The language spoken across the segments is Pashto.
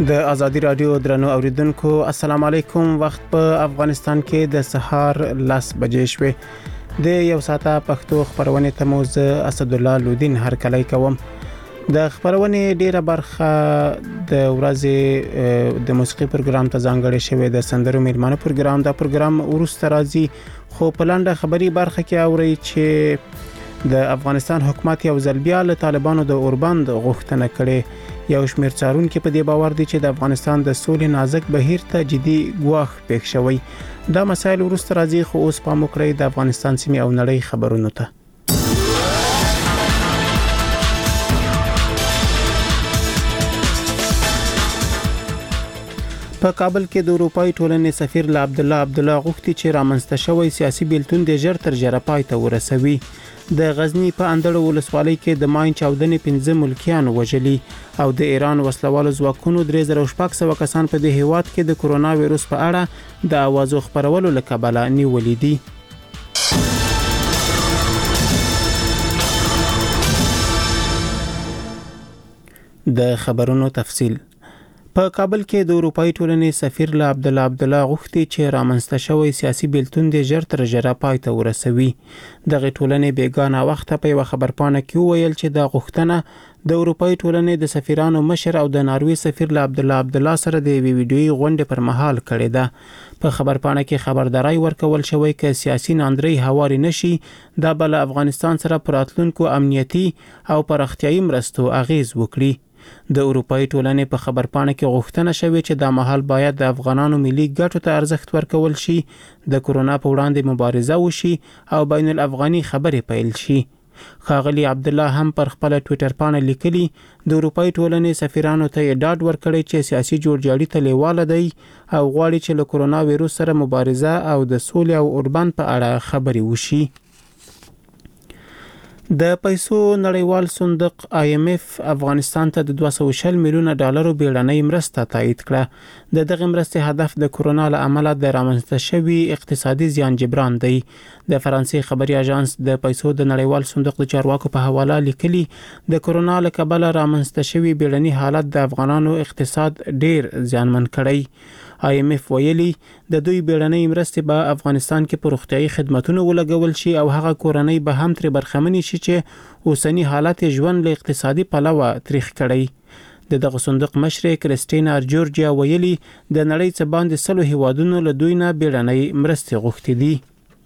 د ازادي رادیو درنو اوریدونکو السلام علیکم. وخت په افغانستان کې د سهار 10 بجې شوې. د یو ساعته پښتو خبرونه ته مو زه اسد الله لودین هرکلی کوم. د خبرونه ډیره برخه د ورځې د موسیقي پروګرام ته ځانګړې شوې د سندرو میلمانه پروګرام. دا پروګرام ورسته راځي خو په لاندې خبري برخه کې اوري چې د افغانستان حکومت یو ځل بیا له طالبانو د اوربند غوښتنه کړې. یو شمېر څارونکو په دې باور دي چې د افغانستان د سولې نازک بهیر ته جدي ګواښ پېښ شوی. دا مسایل ورسته راځي خو اوس پام وکړئ د افغانستان سیمې او نړۍ خبرونو ته. په کابل کې د اروپای ټولنې سفیر عبدالله غوښتي چې رامنځته شوی سیاسي بیلتون د ژر تر ژره پای ته ورسوي. د غزنی په اندړ ولسوالۍ کې د ماین چاودنې 15 ملکیان وژلي او د ایران وسلوالو ځواکونو 3600 کسان په دې هیواد کې د کرونا وایروس په اړه د اوازو خبرولو لکبله نیولې دي. د خبرونو تفصیل. په کابل کې د اروپای ټولنې سفیر عبدالله غوښتي چې رامنځته شوی سیاسي بیلتون د ژر تر ژره پای ته ورسوي. دغه ټولنې بیګانه وخت په یو خبرپاڼه کې ویل چې د غوښتنه د اروپای ټولنې د سفیرانو مشر او د ناروې سفیر عبدالله سره د ویډیويي غونډې پر مهال کړې ده. په خبرپاڼه کې خبرداري ورکول شوې چې سیاسي ناندري هواري نشي د بل افغانستان سره پراتلونکو امنیتي او پراختیايي مرستو اغیز وکړي. د اروپای ټولنې په خبرپاڼه کې غوښتنه شوې چې د مهال باید د افغانانو ملي ګټو ته ارزښت ورکول شي، د کرونا په وړاندې مبارزه وشي او بین الافغاني خبرې پیل شي. ښاغلي عبدالله هم پر خپل ټوئیټر باندې لیکلي د اروپای ټولنې سفیرانو ته ډاډ ورکړی چې سیاسي جوړجاړي ته لیواله دی او غواړي چې له کرونا وایروس سره مبارزه او د سولې او اوربند په اړه خبرې وشي. د پیسو نړیوال صندوق IMF افغانستان ته د 240 میلیونه ډالرو بیړنۍ مرسته تایید کړه. د دغه مرستې هدف د کرونا له امله د رامنځته شوي اقتصادي زیان جبران دی. د فرانسې خبري اژانس د پیسو د نړیوال صندوق د چارواکو په حواله لیکلي د کرونا له کبله رامنځته شوي بیړني حالت د افغانانو اقتصاد ډیر زیانمن کړی. IMF ویلي د دوی بیړنۍ مرستې به افغانستان کې پر روغتیايي خدماتونو ولګول شي او هغه کورنۍ به هم تر برخمنې شي چې اوسنی حالت ژوند له اقتصادي پلوه تاریخ کړی. دغه صندوق مشر کریسټینا جورجیا ویلي د نړۍ څخه باندې 100 هیوادونو له دوی نه بیړنۍ مرستې غوښتي دي.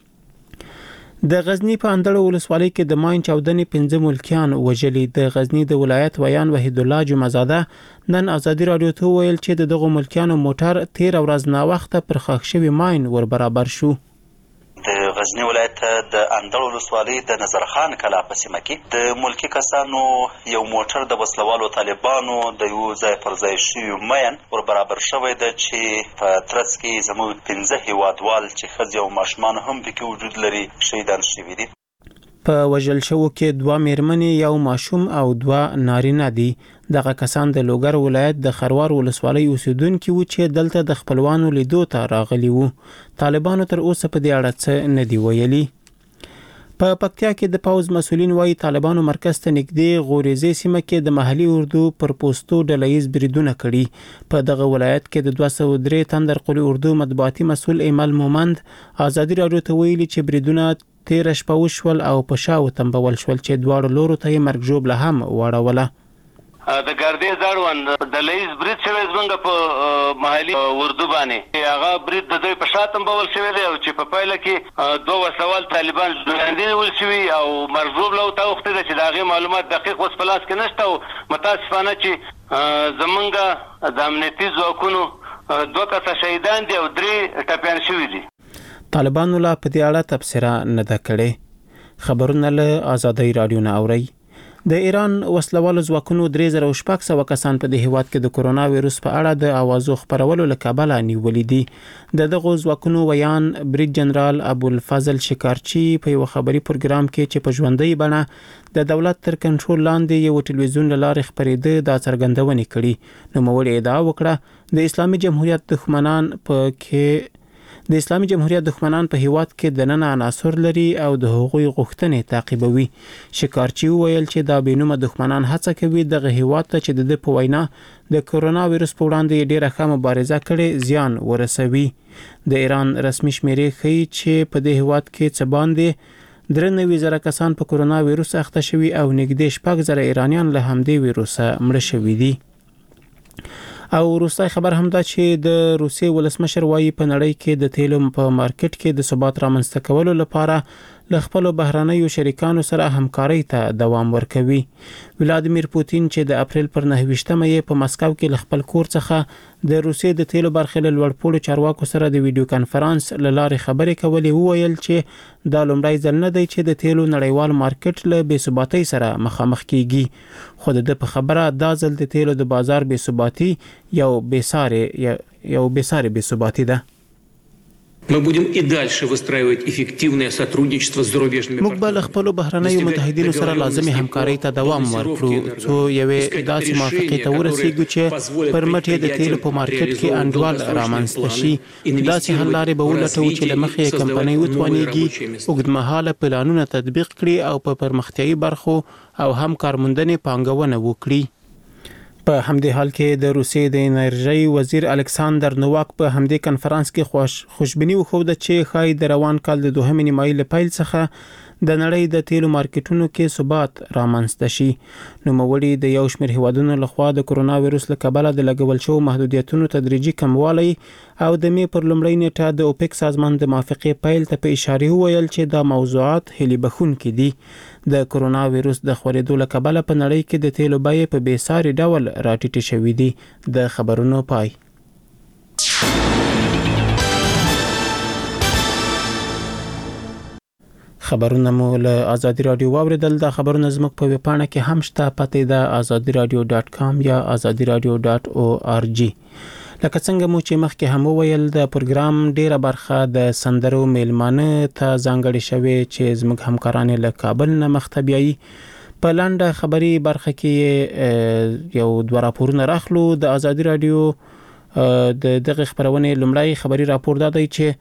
د غزنی په اندړ ولسوالۍ کې د ماین چاودنې 15 ملکیان وژلي. د غزنی د ولایت ویان وحید الله جمعزاده نن ازادي رادیو ته ویل چې دغه ملکیانو موټر 13 ورځ نه وخته پر خاک شوی ماین ور برابر شو. د غزنی ولایت د اندړ ولسوالۍ د نظرخان کلا په سیمه کې د ملکی کسانو یو موټر د وسلوالو طالبانو د یو ځای پر ځای شوي ماین ور برابر شوی دی چې په ترڅ کې زموږ 15 هیوادوال چې ښځې او ماشومان هم پکې وجود لري شهیدان شوي دي. په وژل شوو کې 2 میرمنې، یو ماشوم او 2 نارینه دي. دغه کسان د لوګر ولایت د خروار ولسوالۍ اوسیدونکي وو چې دلته د خپلوانو لیدو ته راغلي وو. طالبانو تر اوسه په دې اړه څه نه دی ویلي. په پکتیا کې د پوز مسولین وايي طالبانو مرکز ته نږدې غوریزي سیمه کې د محلي اردو پر پوسټو ډلهیز بریدونه کړي. په دغه ولایت کې د 203 تندر قلی اردو مطبوعاتي مسول ایمل مومند ازادي رادیو ته ویلي چې بریدونه 13 شپه وشول او په شاو تنبول شول چې دواړو لورو ته یې مرګ ژوبله هم واړوله. د ګردې ځاړوند د لیز برید شوی زمونږ په محلي اردو باندې هغه برید د دوی په شا تنبول شوی دی او چې په پایله کې 2 وسوال طالبان ژوندي نیول شوي او مرګ ژوبله ورته اوښتې ده چې د هغې معلومات دقیق اوس په لاس کې نشته او متاسفانه چې زمونږ د امنیتي ځواکونو 2 کسه شهیدان دي او 3 ټپیان شوي دي. طالبانو لا په دې اړه تبصره نه ده کړې. خبرونه له ازادي رادیو نه اوري. د ایران وسلوالو ځواکونو 3600 کسان په دې هیواد کې د کرونا وایروس په اړه د اوازو خبرولو لکبله نیولې دي. دغه ځواکونو ویان بریګ جنرال ابوالفضل شکارچی په یو خبري پروګرام کې چې په ژوندۍ بڼه د دولت تر کنټرول لاندې یو ټلویزیون لاره خبرېده دا څرګندونه کړي. نو موږ ادعا وکړه د اسلامي جمهوریت دښمنان په کې د اسلامي جمهوریت دښمنان په هیواد کې دننه عناصر لري او د هغوی غوښتنې تعقیبوي. شکارچی وویل چې دا بېنومه دښمنان هڅه کوي دغه هیواد ته چې د په وینا د کرونا وایرس په وړاندې ډیره ښه مبارزه کړې زیان ورسوي. د ایران رسمي شمیرې ښیي چې په دې هیواد کې څه باندې 93,000 کسان په کرونا وایرس اخته شوي او نږدې 6,000 ایرانیان له همدې وایرس مړه شوي دي. او وروستی خبر هم دا چې د روسیې ولسمشر وایي په نړۍ کې د تیلو په مارکیټ کې د ثبات رامنځته کولو لپاره له خپلو بهرنیو شریکانو سره همکارۍ ته دوام ورکوي. ولادیمیر پوتین چې د اپریل پر 29مه یې په مسکو کې له خپل کور څخه د روسیې د تیلو برخې له لوړپوړو چارواکو سره د ویډیو کانفرنس له لارې خبرې کولې وویل چې دا لومړی ځل نه دی چې د تیلو نړیوال مارکیټ له بې ثباتۍ سره مخامخ کیږي. خو د په خبره دا ځل د تیلو د بازار بې ثباتي یو بې ساري بې ثباتي ده. Мы будем и дальше выстраивать эффективное сотрудничество с зарубежными موږ به له خپلو بهرنیو متحدینو سره لازمي همکارۍ ته دوام ورکړو څو یوې داسې موافقې ته ورسیږو چې پر مټ یې د تیلو په مارکیټ کې انډول رامنځته شي. داسې حل لارې به ولټوو چې له مخې یې کمپنۍ وتوانیږي اوږدمهاله پلانونه تطبیق کړي او په پرمختیایي برخو او هم کارموندنې پانګونه وکړي. په همدې حال کې د روسیې د انرژۍ وزیر الکساندر نوواک په همدې کنفرانس کې خوشبیني وښوده چې ښایي د روان کال د دوهمې نیمایي له پیل څخه د نړۍ د تیلو مارکیټونو کې ثبات رامنځته شي. نوموړي د یو شمېر هیوادونو لخوا د کرونا وایرس له کبله د لګول شوو محدودیتونو تدریجي کموالی او د مې پر لومړۍ نیټه د اوپک سازمان د موافقې پیل ته په اشاره وویل چې دا موضوعات هیلې بښونکي دي. د کرونا وایرس د خورېدو له کبله په نړۍ کې د تیلو بیې په بې ساري ډول راټیټې شوې دي. د خبرونو پای. خبرونه مو له آزادي رادیو واوریدل. دا خبرونه زموږ په ویب پاڼه کې هم شته. پته ده azadiradio.com یا azadiradio.org. لکه څنګه مو چې مخکې هم وویل د پروګرام ډیره برخه د سندرو میلمانه ته ځانګړې شوې چې زموږ همکاران له کابل نه مخته بیایي. په لنډه خبري برخه کې یو دوه راپورونه راخلو. د آزادي رادیو د دغه خبرونه لومړی خبري راپور دا دی چې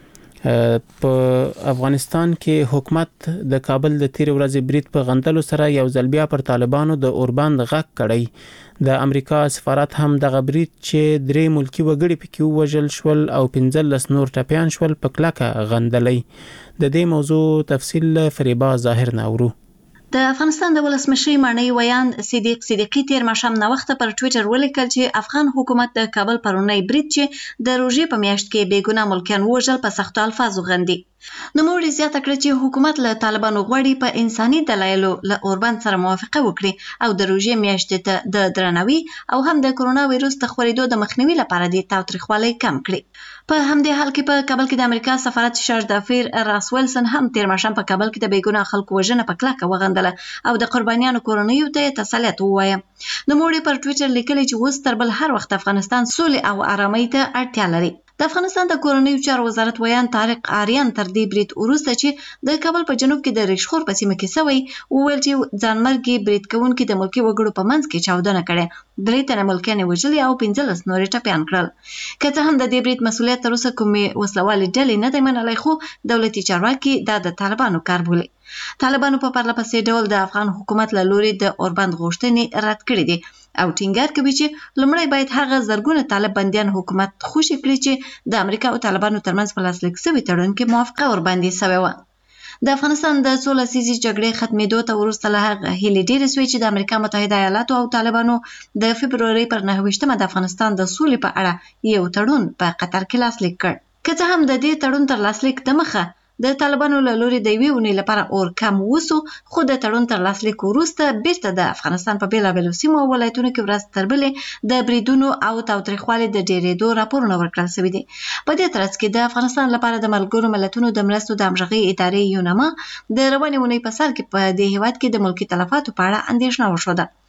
په افغانستان کې حکومت د کابل د تیر ورځې برید په غندلو سره یو ځل بیا پر طالبانو د اوربند غږ کړی. د امریکا سفارت هم دغه برید چې 3 ملکی وګړي پکې وژل شول او 15 نور ټپیان شول په کلکه غندلې. د دې موضوع تفصیل فریبا ظاهر ناورو. د افغانستان د ولسمشر معنی ویاند صدیقی تیر ماښام نوښته پر ټوئیټر ولیکل چې افغان حکومت د کابل پرونی برید چې د روژې په میاشت کې بیګناه ملکیان وژل په سختو الفاظو غندي. نوموړي زیاته کړه چې حکومت له طالبانو غواړي په انساني دلایلو له اوربند سره موافقه وکړي او د روژې میاشتې ته د درناوي او هم د کرونا وایرس د خورېدو د مخنیوي لپاره د تاوتریخوالي کم کړي. په همدې حال کې په کابل کې د امریکا سفارت شارج دافیر راس ویلسن هم تیر ماښام په کابل کې د بیګناه خلکو وژنه په کلکه وغندله او د قربانیانو کورنیو ته تسلیت ووایه. نوموړي پر ټوئیټر لیکلي چې اوس تر بل هر وخت افغانستان سولې او آرامۍ ته اړتیا لري. د افغانستان د کورنیو چارو وزارت ویان طارق آریان تر دې برید وروسته چې د کابل په جنوب کې د ریشخور په سیمه کې سوی وویل چې ځانمرګي برید کوونکي د ملکي وګړو په منځ کې چاودنه کړې. 3 تنه ملکیان وژلي او 15 نور ټپیان کړل. که څه هم د دې برید مسؤلیت تر اوسه کومې وسلوالې ډلې نه دی منلی خو دولتي چارواکي دا د طالبانو کار بولي. طالبانو په پرله پسې ډول د افغان حکومت له لوري د اوربند غوښتنې رد کړې دي او ټینګار کوي چې لومړی باید هغه زرګونه طالب بندیان حکومت خوشي کړي چې د امریکا او طالبانو ترمنځ په لاسلیک شوي تړون کې موافقه ورباندې شوې وه. د افغانستان د څو لسیزې جګړې ختمېدو ته وروسته له هغه هیلې ډېرې سوې چې د امریکا متحده ایالاتو او طالبانو د فبرورۍ پر 9مه د افغانستان د سولې په اړه یو تړون په قطر کې لاسلیک کړ. که څه هم د دې تړون تر لاسلیک دمخه د طالبانو له لوري د یوې اونۍ لپاره اور کم وسو خو د تړون تر لاسلیک وروسته بیرته د افغانستان په بېلابېلو سیمو او ولایتونو کې ورځ تر بلې د بریدونو او تاوتریخوالي د ډېرېدو راپورونه ورکړل شوي دي. په دې ترڅ کې د افغانستان لپاره د ملګرو ملتونو د مرستو د همغږۍ ادارې یوناما د روانې اونۍ په سر کې په دې هیواد کې د ملکي تلفاتو په اړه اندېښنه وښوده.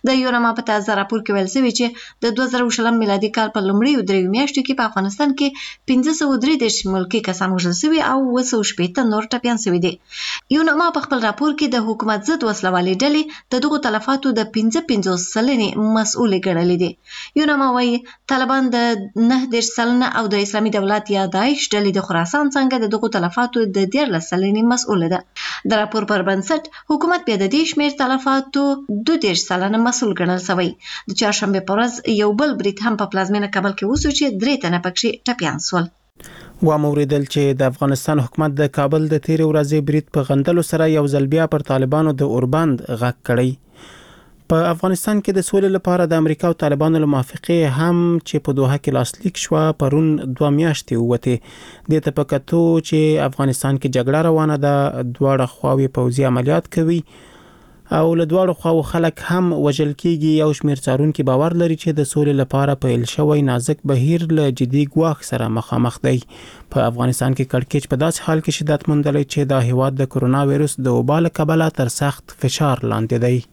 د یونما په تازه راپور کې ویل شوی چې د 2020 میلادي کال په لومړیو 3 میاشتو کې په افغانستان کې 1533 ملکی کسان وژل شوي او 280 نور ټپیان شوي دي. یونما په خپل راپور کې د حکومت ضد وسلوالې ډلې د دغو تلفاتو د 55 سلنې مسؤل ګڼلې دي. یونما وايي طالبان د 9 سلنه او د اسلامي دولت یا داعش ډلې د خراسان څنګه د دغو تلفاتو د 13 سلنې مسؤل ده. د راپور پر بنسټ حکومت بیا د دې شمېر تلفاتو 12 سلنه مسؤل ګڼل شوی. د چهارشنبه په ورځ یو بل برید هم په پلازمینه کابل کې وشو چې 3 تنه پکې ټپیان شول. واموریدل چې د افغانستان حکومت د کابل د تیر ورځې برید په غندلو سره یو ځل بیا پر طالبانو د اوربند غږ کړی. په افغانستان کې د سولې لپاره د امریکا او طالبانو له موافقې هم چې په دوحه کې لاسلیک شو پرون 2 میاشتې وته. د تپکتو چې افغانستان کې جګړه روانه ده، دواړه خواوې پوځي عملیات کوي او له دواړو خواو خلک هم وژل کیږي. یو شمېر څارونکي باور لري چې د سولې لپاره پیل شوی نازک بهیر له جدي ګواښ سره مخامخ دی. په افغانستان کې کړکېچ په داسې حال کې شدت موندلی چې د هیواد د کرونا وایروس د وبا له کبله تر سخت فشار لاندې دی.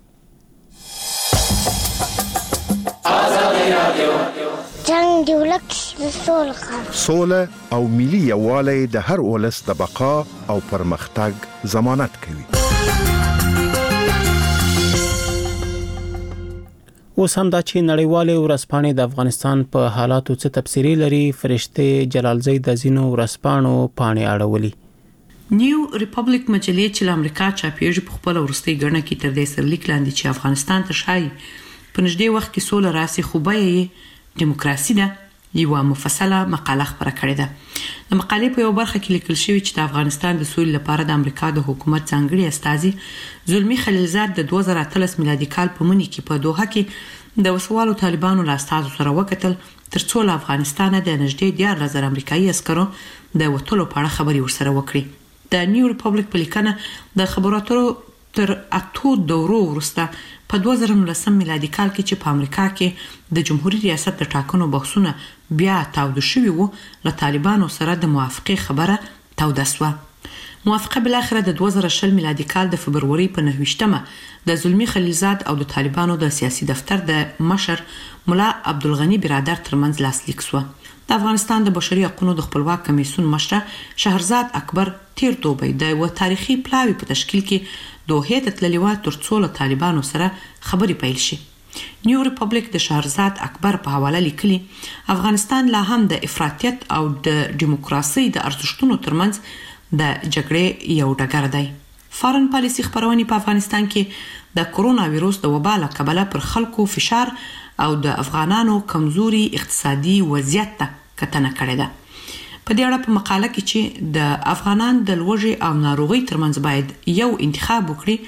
جنگ دی ولک سوله او ملي یووالی د هر ولس د بقا او پرمختګ ضمانت کوي. اوس هم دا چې نړیوالې ورځپاڼې د افغانستان په حالاتو څه تبصرې لري. فرشته جلالزی د ځینو ورځپاڼو پاڼې اړولي. نیو ریپبلیک مجلې چې امریکا چاپیږي په خپل ورستي ګڼه کې تر دې سرلیک لاندې چې افغانستان ته شای په نږدې وخت کې سوله راسي خو به یې دیموکراسي ده یو مفصله مقاله خبره کړې ده. د مقالې په یو برخه کې لیکل شوی چې د افغانستان د سولې لپاره د امریکا د حکومت ځانګړي استازي زلمی خلیلزاد د 2013 میلادي کال په مني کې په دوحه کې د وسوالو طالبانو له استازو سره وکتل ترڅو له افغانستان د نږدې 14,000 امریکایي عسکرو د وټولو په اړه خبري ورسره وکړي. د نیو ریپبلیک په لیکنه د خبرو اترو تر 8 دورو وروسته په 2019 میلادي کال کې چې په امریکا کې د جمهوریت ریاست د ټاکنو بحثونه بیا تاوده شوي وو، له طالبانو سره د موافقې خبره توده شوه. موافقه بل اخر د 2020 میلادي کال د فبروري په 9مه د زلمی خلیلزاد او د طالبانو د سیاسي دفتر د مشر مولا عبدالغنی برادر ترمنځ لاسلیک شو. د افغانستان د بشري حقوقو د خپلواک کمیسیون مشر شهرزاد اکبر تیر دوبی د یو تاریخي پلاوی په تشکیل کې دوحه ته تللی و ترڅو له طالبانو سره خبري پیل شي. نیو ریپبلیک د شهرزاد اکبر په حواله لیکلي افغانستان لا هم د افراطیت او د دیموکراسي د ارزښتونو ترمنځ د جګړې یو ډګر دی. فارن پالیسي خبرونه په افغانستان کې د کرونا وایروس د وبا له کبله پر خلکو فشار او د افغانانو کمزوري اقتصادي وضعیت ته کتنه کړې ده. په دې اړه په مقاله کې چې د افغانان د لوږې او ناروغۍ ترمنځ باید یو انتخاب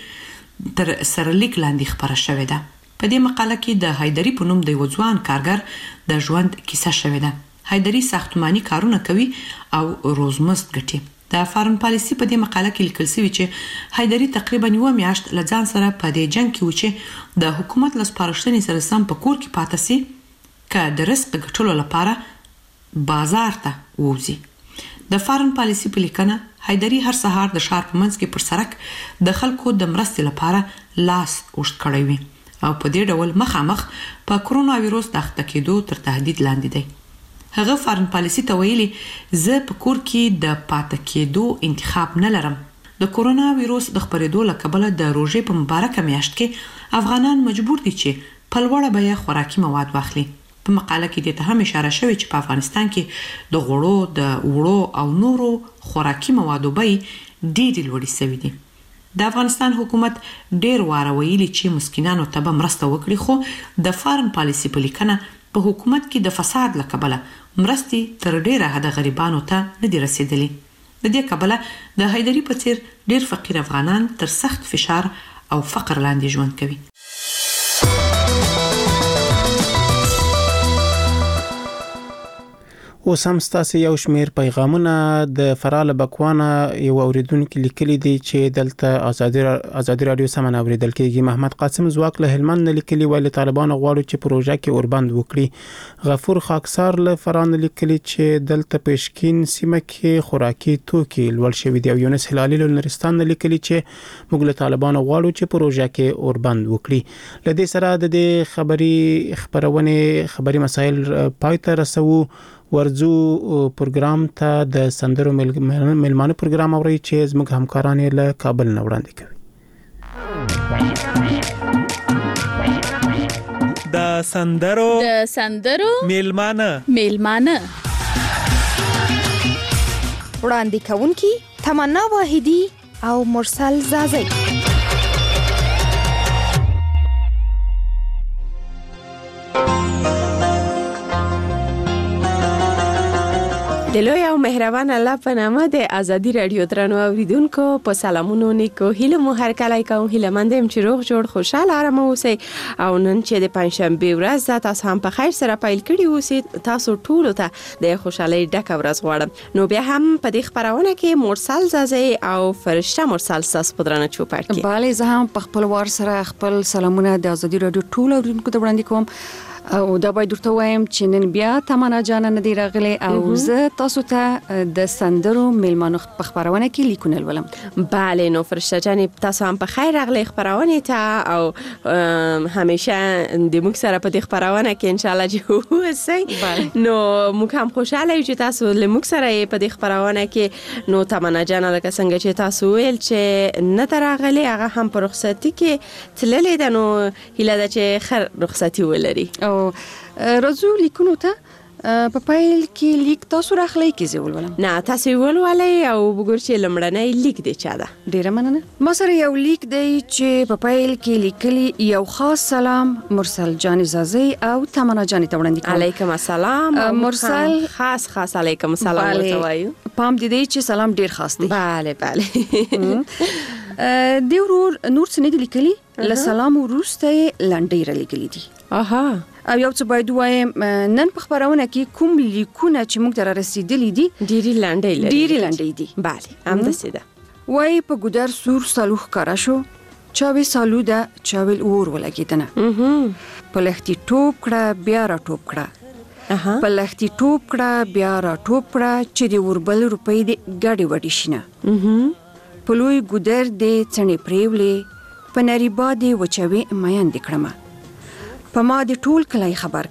وکړي تر سرلیک لاندې خبره شوې ده. په دې مقاله کې د حیدری په نوم د یو ځوان کارګر د ژوند کیسه شوې ده. حیدری ساختماني کارونه کوي او روزمزد ګټي. د فارن پالیسي په دې مقاله کې لیکل شوی چې حیدری تقریبا یو میاشت لځان سره په دې جنگ کې و چې د حکومت لسپارښتنې سره سم په کور کې پاتې سي که د رزق ګټلو لپاره بازار ته ووزي. د فارن پالیسي په لیکنه حیدری هر سهار د ښار په منځ کې پر سړک د خلکو د مرستې لپاره لاس اوږد کړی وي او په دې ډول مخامخ په کرونا وایروس د اخته کېدو تر تهدید لاندې دی. هغه فارن پالیسي ته ویلي زه په کور کې د پاتې کېدو انتخاب نه لرم. د کرونا وایروس د خپرېدو له کبله د روژې په مبارکه میاشت کې افغانان مجبور دي چې په لوړه بیه خوراکي مواد واخلي. په مقاله کې ته هم اشاره شوې چې په افغانستان کې د غوړو، د وړو او نورو خوراکي موادو بیې ډېرې لوړې شوې دي. د افغانستان حکومت ډېر واره ویلي چې مسکینانو ته به مرسته وکړي، خو د فارن پالیسي په لیکنه په حکومت کې د فساد له کبله مرستې تر ډېره حده غریبانو ته نه دي رسېدلې. د دې کبله د حیدری په څیر ډېر فقیر افغانان تر سخت فشار او فقر لاندې ژوند کوي. اوس هم ستاسو یو شمیر پیغامونه د فراله بکوانه یو اوریدونکو لیکلي دي چې دلته ازادي رادیو سمون اوریدل کېږي. محمد قاسم زواک له هلمند لیکلي ویل طالبان غواړي چې پروژه کې اوربند وکړي. غفور خاکسار له فران لیکلي چې دلته پېشکین سیمه کې خوراکي توکي لوړ شوي دي. او یونس هلالي له نورستان لیکلي چې موږ له طالبان غواړو چې پروژه کې اوربند وکړي. لدې سره د دې خبري مسایل پای ته رسو. ورزو پروګرام ته د سندرو ملمانه پروګرام اوري چې زموږ همکاران له کابل نه وړاندې کوي. د سندرو ملمانه وړاندې کوونکی تمنا واحدی او مرسل زازی. د لوی او مهربان الله په نامه د ازادي رادیو درنو اوریدونکو په سلامونو نیکو هیله مو هر کله کوم هیله مندم چې روغ جوړ خوشاله آرام اوسئ. او نن چې د پنځشنبه ورځ ده تاسو هم په خیر سره پیل کړی اوسئ. تاسو ټول ته د خوشحالۍ ډکه ورځ غواړم. نو بیا هم په دې خبرونه کې مرسل زازی او فرشته مرسل ساس پدرانه چوپړ کې. bale زه هم په خپل وار سره خپل سلامونه د ازادي رادیو ټول اوریدونکو ته وړاندې کوم. او دا باید درته وایم چې نن بیا تمنا جان نه دی راغلی او زه تاسو ته د سندرو ملمانو په خبرونه کې لیکونه ولم. bale نو فرشته جان تاسو هم په خیر راغلی خبرونه ته او همیشه د موږ سره په دې خبرونه کې ان شاء الله چې اوسئ. نو موږ هم خوشاله یو چې تاسو له موږ سره په دې خبرونه کې. نو تمنا جان لکه څنګه چې تاسو ویل چې نه تراغلی هغه هم په رخصتي کې تللې ده. نو هیله ده چې خیر رخصتي ولري. رزو لیکونو ته په پایل کې لیک تاسو راخلی کې زول ولم. نه تاسو ولولای او وګور چې لمړنۍ لیک دی چا ده. ډیره مننه. ما سره یو لیک دی چې په پایل کې لیکلی یو خاص سلام مرسل جان زازی او تمنا جان ته وړاندې کوم. علیکم السلام. مرسل خاص علیکم السلام ورته وایو. پام دې دی چې سلام ډیر خاص دی. bale دی ورور نور څه نه لیکلی له سلام وروسته لنډی را لیکلی دي. او یو څه باید وایم نن په خبرونه کې کوم لیکونه چې موږ ته رسیدلی دي ډیری لنډی دي. bale هم دسه ده وای په ګودر سور سالوخ کرا شو چاوي سالوده چاوي اور ولګیدنه په لختي ټوب کړه بیا را ټوب کړه په لختي ټوب کړه بیا را ټوب کړه چې د وربل روپۍ د ګډي وډی شنه په لوی ګودر د څنې پریولې په نریبا د وچوي میان د کړمه په ما د ټول کلای خبر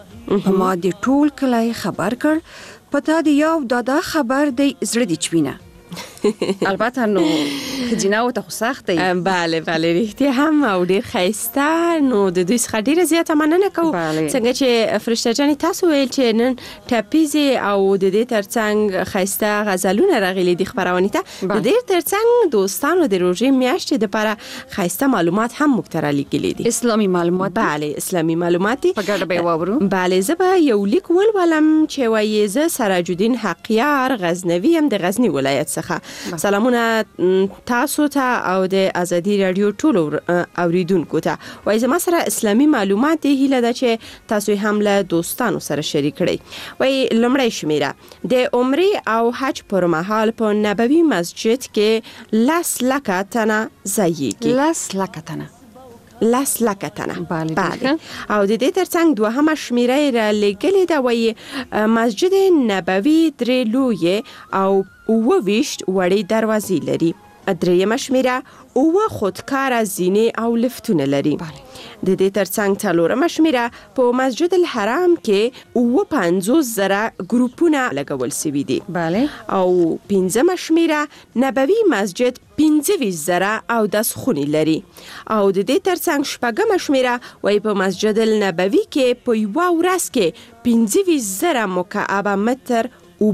کړ پتا د یو دادا خبر د زړه د چوینه. البته نو خجیناو ته سخت دی. bale رښتیا هم او ډیر خیسته. نو د دوی څخه ډیره زیاته مننه کوم څنګه چې فرشته جان تاسو ویل چې نن ټاپیزي او د دې ترڅنګ خیسته غزلونه راغلي د خبرونه ته. د دې ترڅنګ دوستانو د روزې میاشتې د لپاره خیسته معلومات هم مختره لیکلي دي. اسلامي معلومات. اسلامي معلومات په ګډه به واورو. bale زه به یو لیک ولولم چې وایي زه سراج الدین حقیار غزنوی هم د غزنی ولایت څخه. سلامونه تاسو ته او د ازادي رادیو ټول اوریدونکو ته. وای زما سره اسلامي معلومات دی هیله ده چې تاسو هم له دوستانو سره شریک کړئ. وای لمړی شمیره د عمره او حج پر مهال په نبوي مسجد کې 10 لک تنه ځایږي. 10 لک تنه. bale او د دې ترڅنګ دوهمه شمیره را لګلې ده. وای مسجد نبوي درې لوی او 20 وړې دروازې لري. درېمه شمیره 9 خودکار زینې او لفتونه لري. د دې ترڅنګ څلورمه شمیره په مسجد الحرام کې 50,000 ګروپونه لګول شوي دي. او پنځمه شمیره نبوي مسجد 25,000 او 10 خونې لري. او د دې ترڅنګ شپږمه شمیره وای په مسجد النبوي کې په یو ورځ کې 25,000 مکعب متر اوبه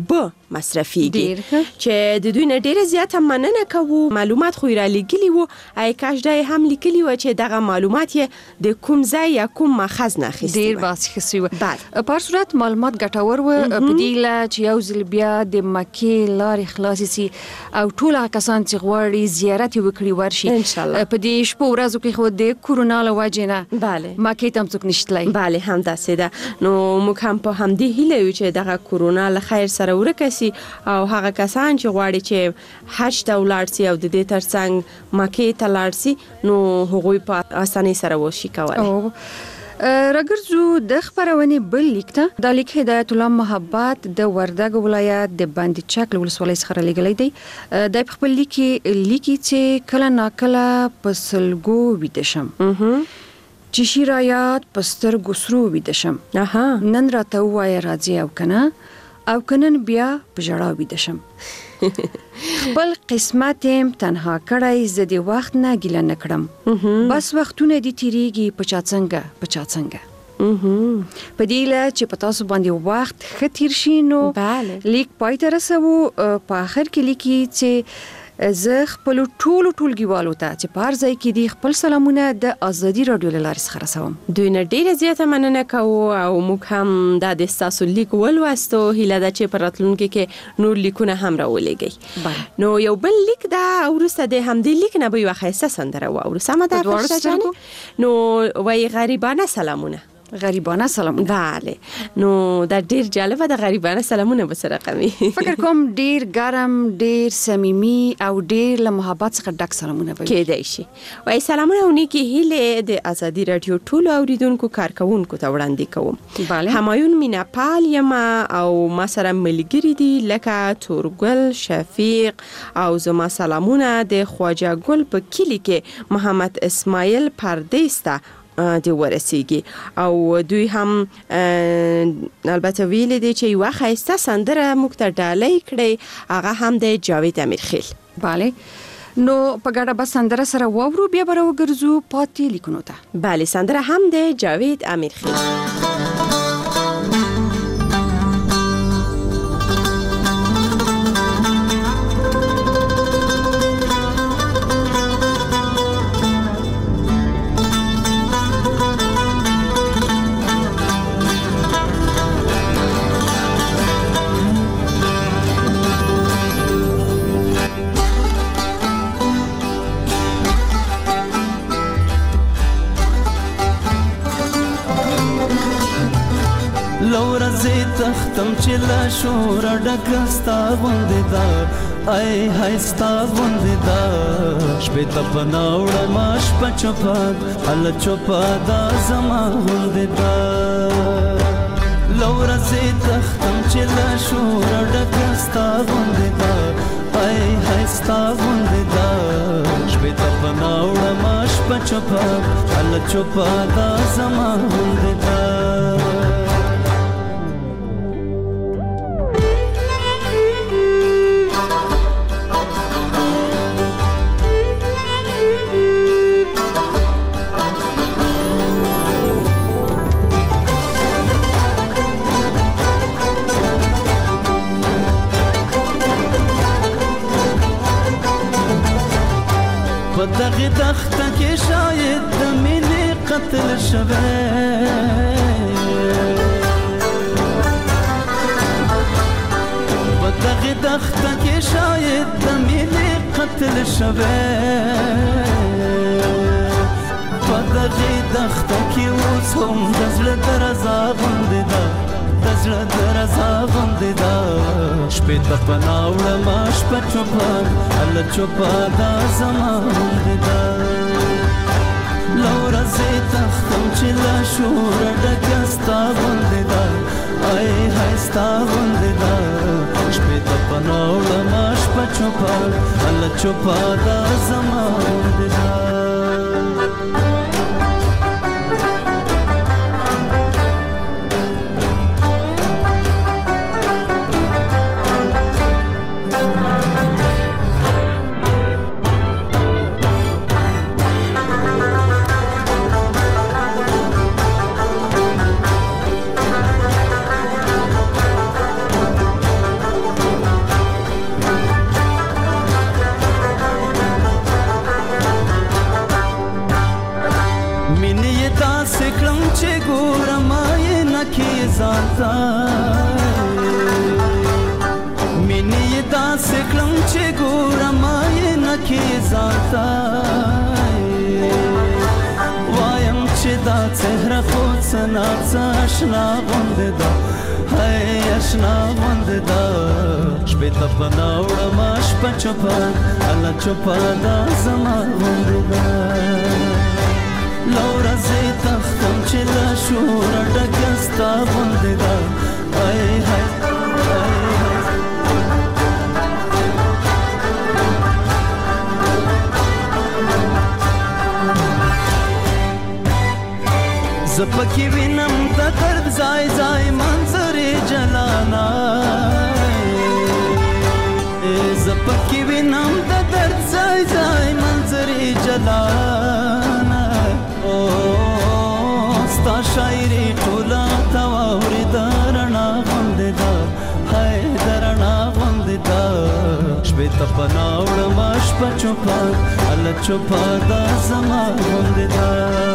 مصرفيږي چې د دوی نه ډیره زیاته مننه کوو. معلومات خو را لګلی وو، آی کاش دا هم لیکلی و چې دغه معلومات یې د کوم ځای یا کوم ماخذ نه اخیستی ډیر باسخسي و. په هر صورت معلومات ګټور و په دې لا چې یو ځل بیا د مکې لارې خلاصې سي او ټول کسان چې غواړي زیارت وکړي ورشي ان شاء الله. په دې شپو ورځو کې خو د کورونا له وجې نه بله مکې ته هم څوک نشتلی. بله همداسې ده. نو موږ هم په همدې هیله یو چې دغه کورونا له خیر سره ورکه سي او هغه کسان چې غواړي چې حج ته ولاړ سي او د دې ترڅنګ مکې ته لاړ سي نو هغوی په اسانۍ سره وشي کولی. راګرځو د خبرونې بل لیک ته. دا لیک هدایت الله محبت د وردګ ولایت د باندې چک ولسوالۍ څخه لګلې دی. د خپل لیکي چې کله ناکله په سلګو ویده شم چې شیرایات پستر ګسرو ویده شم. نن راته وایه راځي او کنن بیا په ژړا ویده شم. خپل قسمت تنها کړی زه د وخت نه ګیله نه کړم. بس وختونه دي تیریږي په چا څنګه په دې له چې په تاسو باندې وخت ښه تیر شي نو لیک پای ته رسوو. په آخر کې لیکي چې زه خپل ټولګیوالو ته چې په هر ځای کې دي خپل سلامونه د ازادي رادیو له لارې څخه رسوم. دوی نه ډیره زیاته مننه کوو او موږ هم دا د ستاسو لیک ولوستو. هیله ده چې په راتلونکي کې نور لیکونه هم راولېږئ. نو یو بل لیک دا وروسته د همدې لیک نه به یوه ښایسته سندره واورو. سمه ده فرشته جانې؟ نو وایي غریبانه سلامونه. غریبانه سلامونه. بله نو دا ډیر جالبه ده. غریبانه سلامونه به سره قوي. فکر کوم ډیر ګرم، ډیر صمیمي او ډیر له محبت څخه ډک سلامونه به کېدای شي. وایي سلامونه او نیکې هیلې د ازادي راډیو ټولو اوریدونکو کارکوونکو ته وړاندې کوم. بله همایون مینهپال یم او ما سره ملګري دي لکه تورګل، شفیق او زما سلامونه د خواجه ګل په کلي کې محمد اسماعیل پردیس ته دی ورسیږي او دوی هم البته ویلي دي چې یوه ښایسته سندره موږ ته ډالۍ کړې، هغه هم د جاوید امیرخیل. بله نو په ګډه به سندره سره واورو بیا به راوګرځو پاتې لیکونو ته. بله سندره هم د جاوید امیرخیل. تختم چې لا شور ډکه ستا غوندې ده ای های ستا غوندې ده شپې ته پناه وړمه شپه چوپه هله چوپه دا زما غوندې ده له ورځې تختم چې لا شور ډکه ستا غوندې ده ای های ستا غوندې ده شپې ته پناه وړمه شپه چوپه هله چوپه دا زما غوندې ده. په دغه دښته کې شاید د مینې قتل شوی په دغه دښته کې شاید د مینې قتل شوی په دغه دښته کې اوس هم د زړه درزا غوندې ده د زړه درزا غوندې ده شپې ته پناه وړمه شپه چوپه هله چوپه دا زما غوندې ده له ورځې تختم چې له شوره ډکه ستا غوندې ده ای های ستا غوندې ده شپې ته پناه وړمه شپه چوپه هله چوپه دا زما غوندې ده. چې ګورم آینه کې ځان ته مینې یې داسې کړم چې ګورم آینه کې ځان ته وایم چې دا څهره خو څه ناڅه اشنا غوندې ده هی اشنا غوندې ده شپې ته پناه وړم شپه چوپه الله چوپه دا زما غوندې ده له ورځې تښتم چې له شوره ډکه ستا غوندې ده هی هی زه پکې وینم د درد ځای ځای منظرې جلانا زه پکې وینم د درد ځای ځای منظرې جلانا ستا شاعري ټوله تا واورې د رڼا غوندې ده هی د رڼا غوندې ده شپې ته پناه وړم شپه چوپه الله چوپه دا زما غوندې ده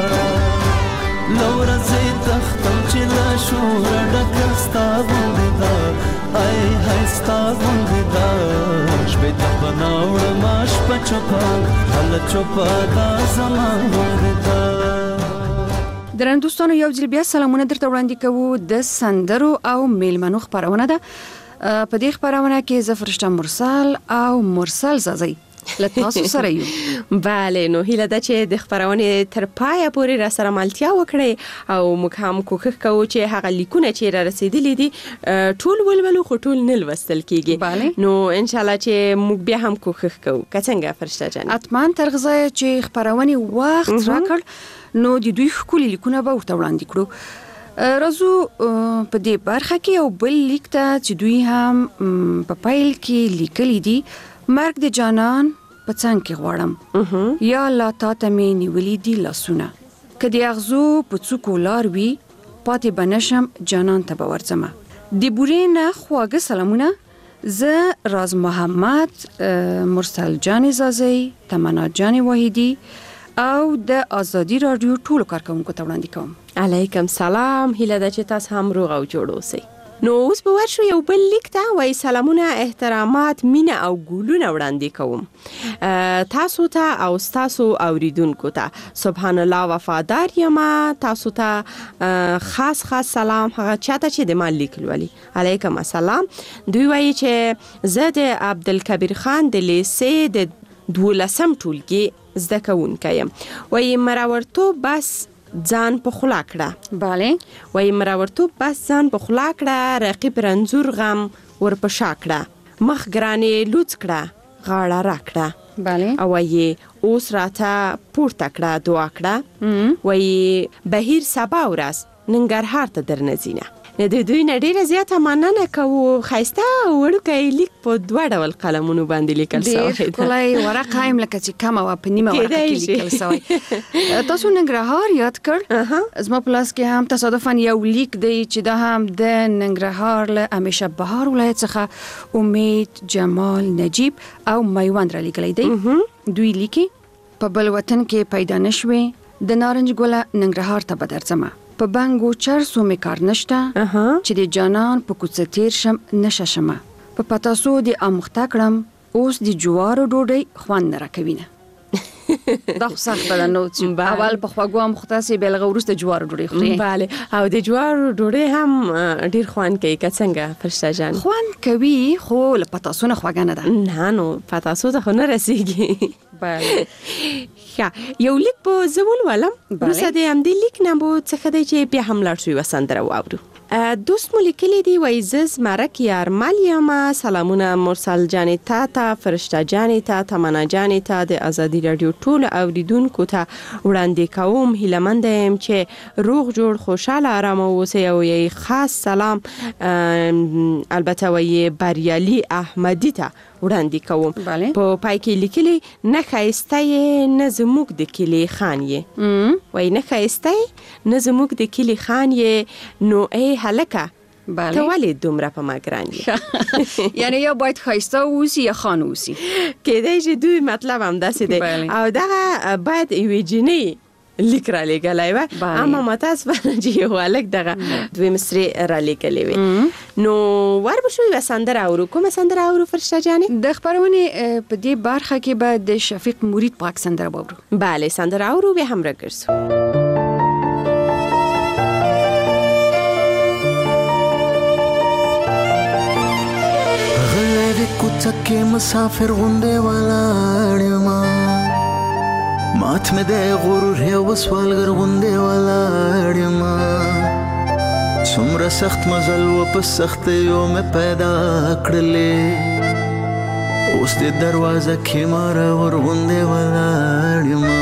لورځې تختم چې له شوره ډکه ستا غوندې ده هی هی ستا غوندې ده شپې ته پناه وړم شپه چوپه الله چوپه دا زما غوندې ده. درنو دوستانو یو ځل بیا سلامونه درته وړاندې کوو د سندرو او میلمنو خپرونه ده. په دې خپرونه کې زه فرشته مرسل او مرسل زازی له تاسو سره یو. بله نو هیله ده چې د خپرونې تر پایه پورې را سره ملتیا وکړئ او موږ هم کوښښ کوو چې هغه لیکونه چې را رسیدلي دي ټول ولولو خو ټول نه لوستل کیږي. نو ان شاء الله چې موږ بیا هم کوښښ کوو. که څنګه فرشته جان؟ حتما تر غزه چې خپرونې وخت راکړ نو د دوی ښکلي لیکونه به ورته وړاندې کړو. راځو په دې برخه کې یو بل لیک ته چې دوی هم په پیل کې لیکلي دي: مرګ د جانان په څنګ کې غواړم یا الله تا ته مې نیولي دي لاسونه که د اغزو په څوکو لار وي پاتې به نشم جانان ته به ورځمه. د بورې نه خواږه سلامونه. زه راز محمد، مرسل جان زازی، تمنا جان واحدی او د آزادی رادیو ټولو کارکونکو ته وړاندې کوم. علیکم سلام. هیله ده چې تاسو هم روغ او جوړ اوسئ. نو اوس به ورشو یو بل لیک ته وایي: سلامونه، احترامات، مینه او ګلونه وړاندې کوم تاسو ته او تاسو اوریدونکو ته. سبحان الله وفادار یم. تاسو ته خاص سلام هغه چاته چې د ما لیک لولي. علیکم السلام. دوی وایي چې زه د عبدالکبیر خان د لیسې د 12م ټولګي زده کوونکی یم. وایي مراورتوب بس ځان په خلا کړه. بله. وایي مراورتوب بس ځان په خلا کړه، رقیب رنځور غم ورپشا کړه، مخ ګرانې لوڅ کړه، غاړه را کړه. بله. او وایي اوس راته پورته کړه، دعا کړه. وایي بهیر سبا ورځ ننګرهار ته درنځینه. د دوی نه ډیره زیاته مننه کوو. ښایسته وړوکی لیک په 2 ډول قلمونو باندې لیکل شوی دی. ډېر ښکلی ورقه هم لکه چې کمه وه په نیمه ورقه کې لیکل شوی. تاسو ننګرهار یاد کړ. زما په لاس کې هم تصادفاً یو لیک دی چې دا هم د ننګرهار له همیشه بهار ولایت څخه امید جمال نجیب او میوند را لیکلی دی. دوی لیکي: په بل وطن کې پیدا نشوې، د نارنج ګله ننګرهار ته به درځمه. په بنګو چرسو می کار نشته چې د جانان په کوڅه تیر شم نشه شمه. په پتاسو د امخته کړم اوس د جوارو ډوډۍ خوند نه راکوینه. دا خو سخت ده نو چې اول په خواږو امخته سي بلغه وروسته جوارو ډوډۍ خوري. بله. او د جوارو ډوډۍ هم ډیر خوند کوي. که څنګه فرشته جان؟ خوند کوي خو له پتاسو نه خوږه نه ده. نه نو پتاسو ته خو نه رسیږي. بله. یو لیک به زه ولولم. وروسته د همدې لیک نه به څه دی چې بیا هم لاړ شو یوه سندره واورو. دوست مو لیکلی دی: وایي زه زمرک یارمل یم. سلامونه مرسل جانې ته، فرشته جانې ته، تمنا جانې ته، د آزادي رادیو ټولو اوریدونکو ته وړاندې کوم. هیلهمنده یم چې روغ جوړ خوشحاله ارامه اوسئ. او یې خاص سلام البته وایي بریالي احمدي ته وړاندې کوم. په پای کې لیکلی: نه ښایسته یې نه زموږ د کلي خان یې. وایي نه ښایسته یې نه زموږ د کلي خان یې، نو ای هلکه ته ولې دومره په ما ګران یې؟ یعنی یا باید ښایسته اوسي یا خان اوسي. کیدای شي دوی مطلب هم داسې دی. او دغه باید یوې جینۍ لیک را لګلای و اما متاسفانه چې یو الک دغه دوی مصری را لګلې وي نو ور بشو و سندره اورو کوم سندره اورو فرشته جانې د خبرونه په دې برخه کې به د شفیق مرید پاک سندره اورو bale سندره اورو به هم راګرځو غلې کوڅه مسافر غونډه ولاړما مات مې د غرور یو سوالګر غونډه ولاړما څومره سخت مزل و په سخت یو مې پیدا کړلې اوس د دروازه کې مار ور غونډه ولاړما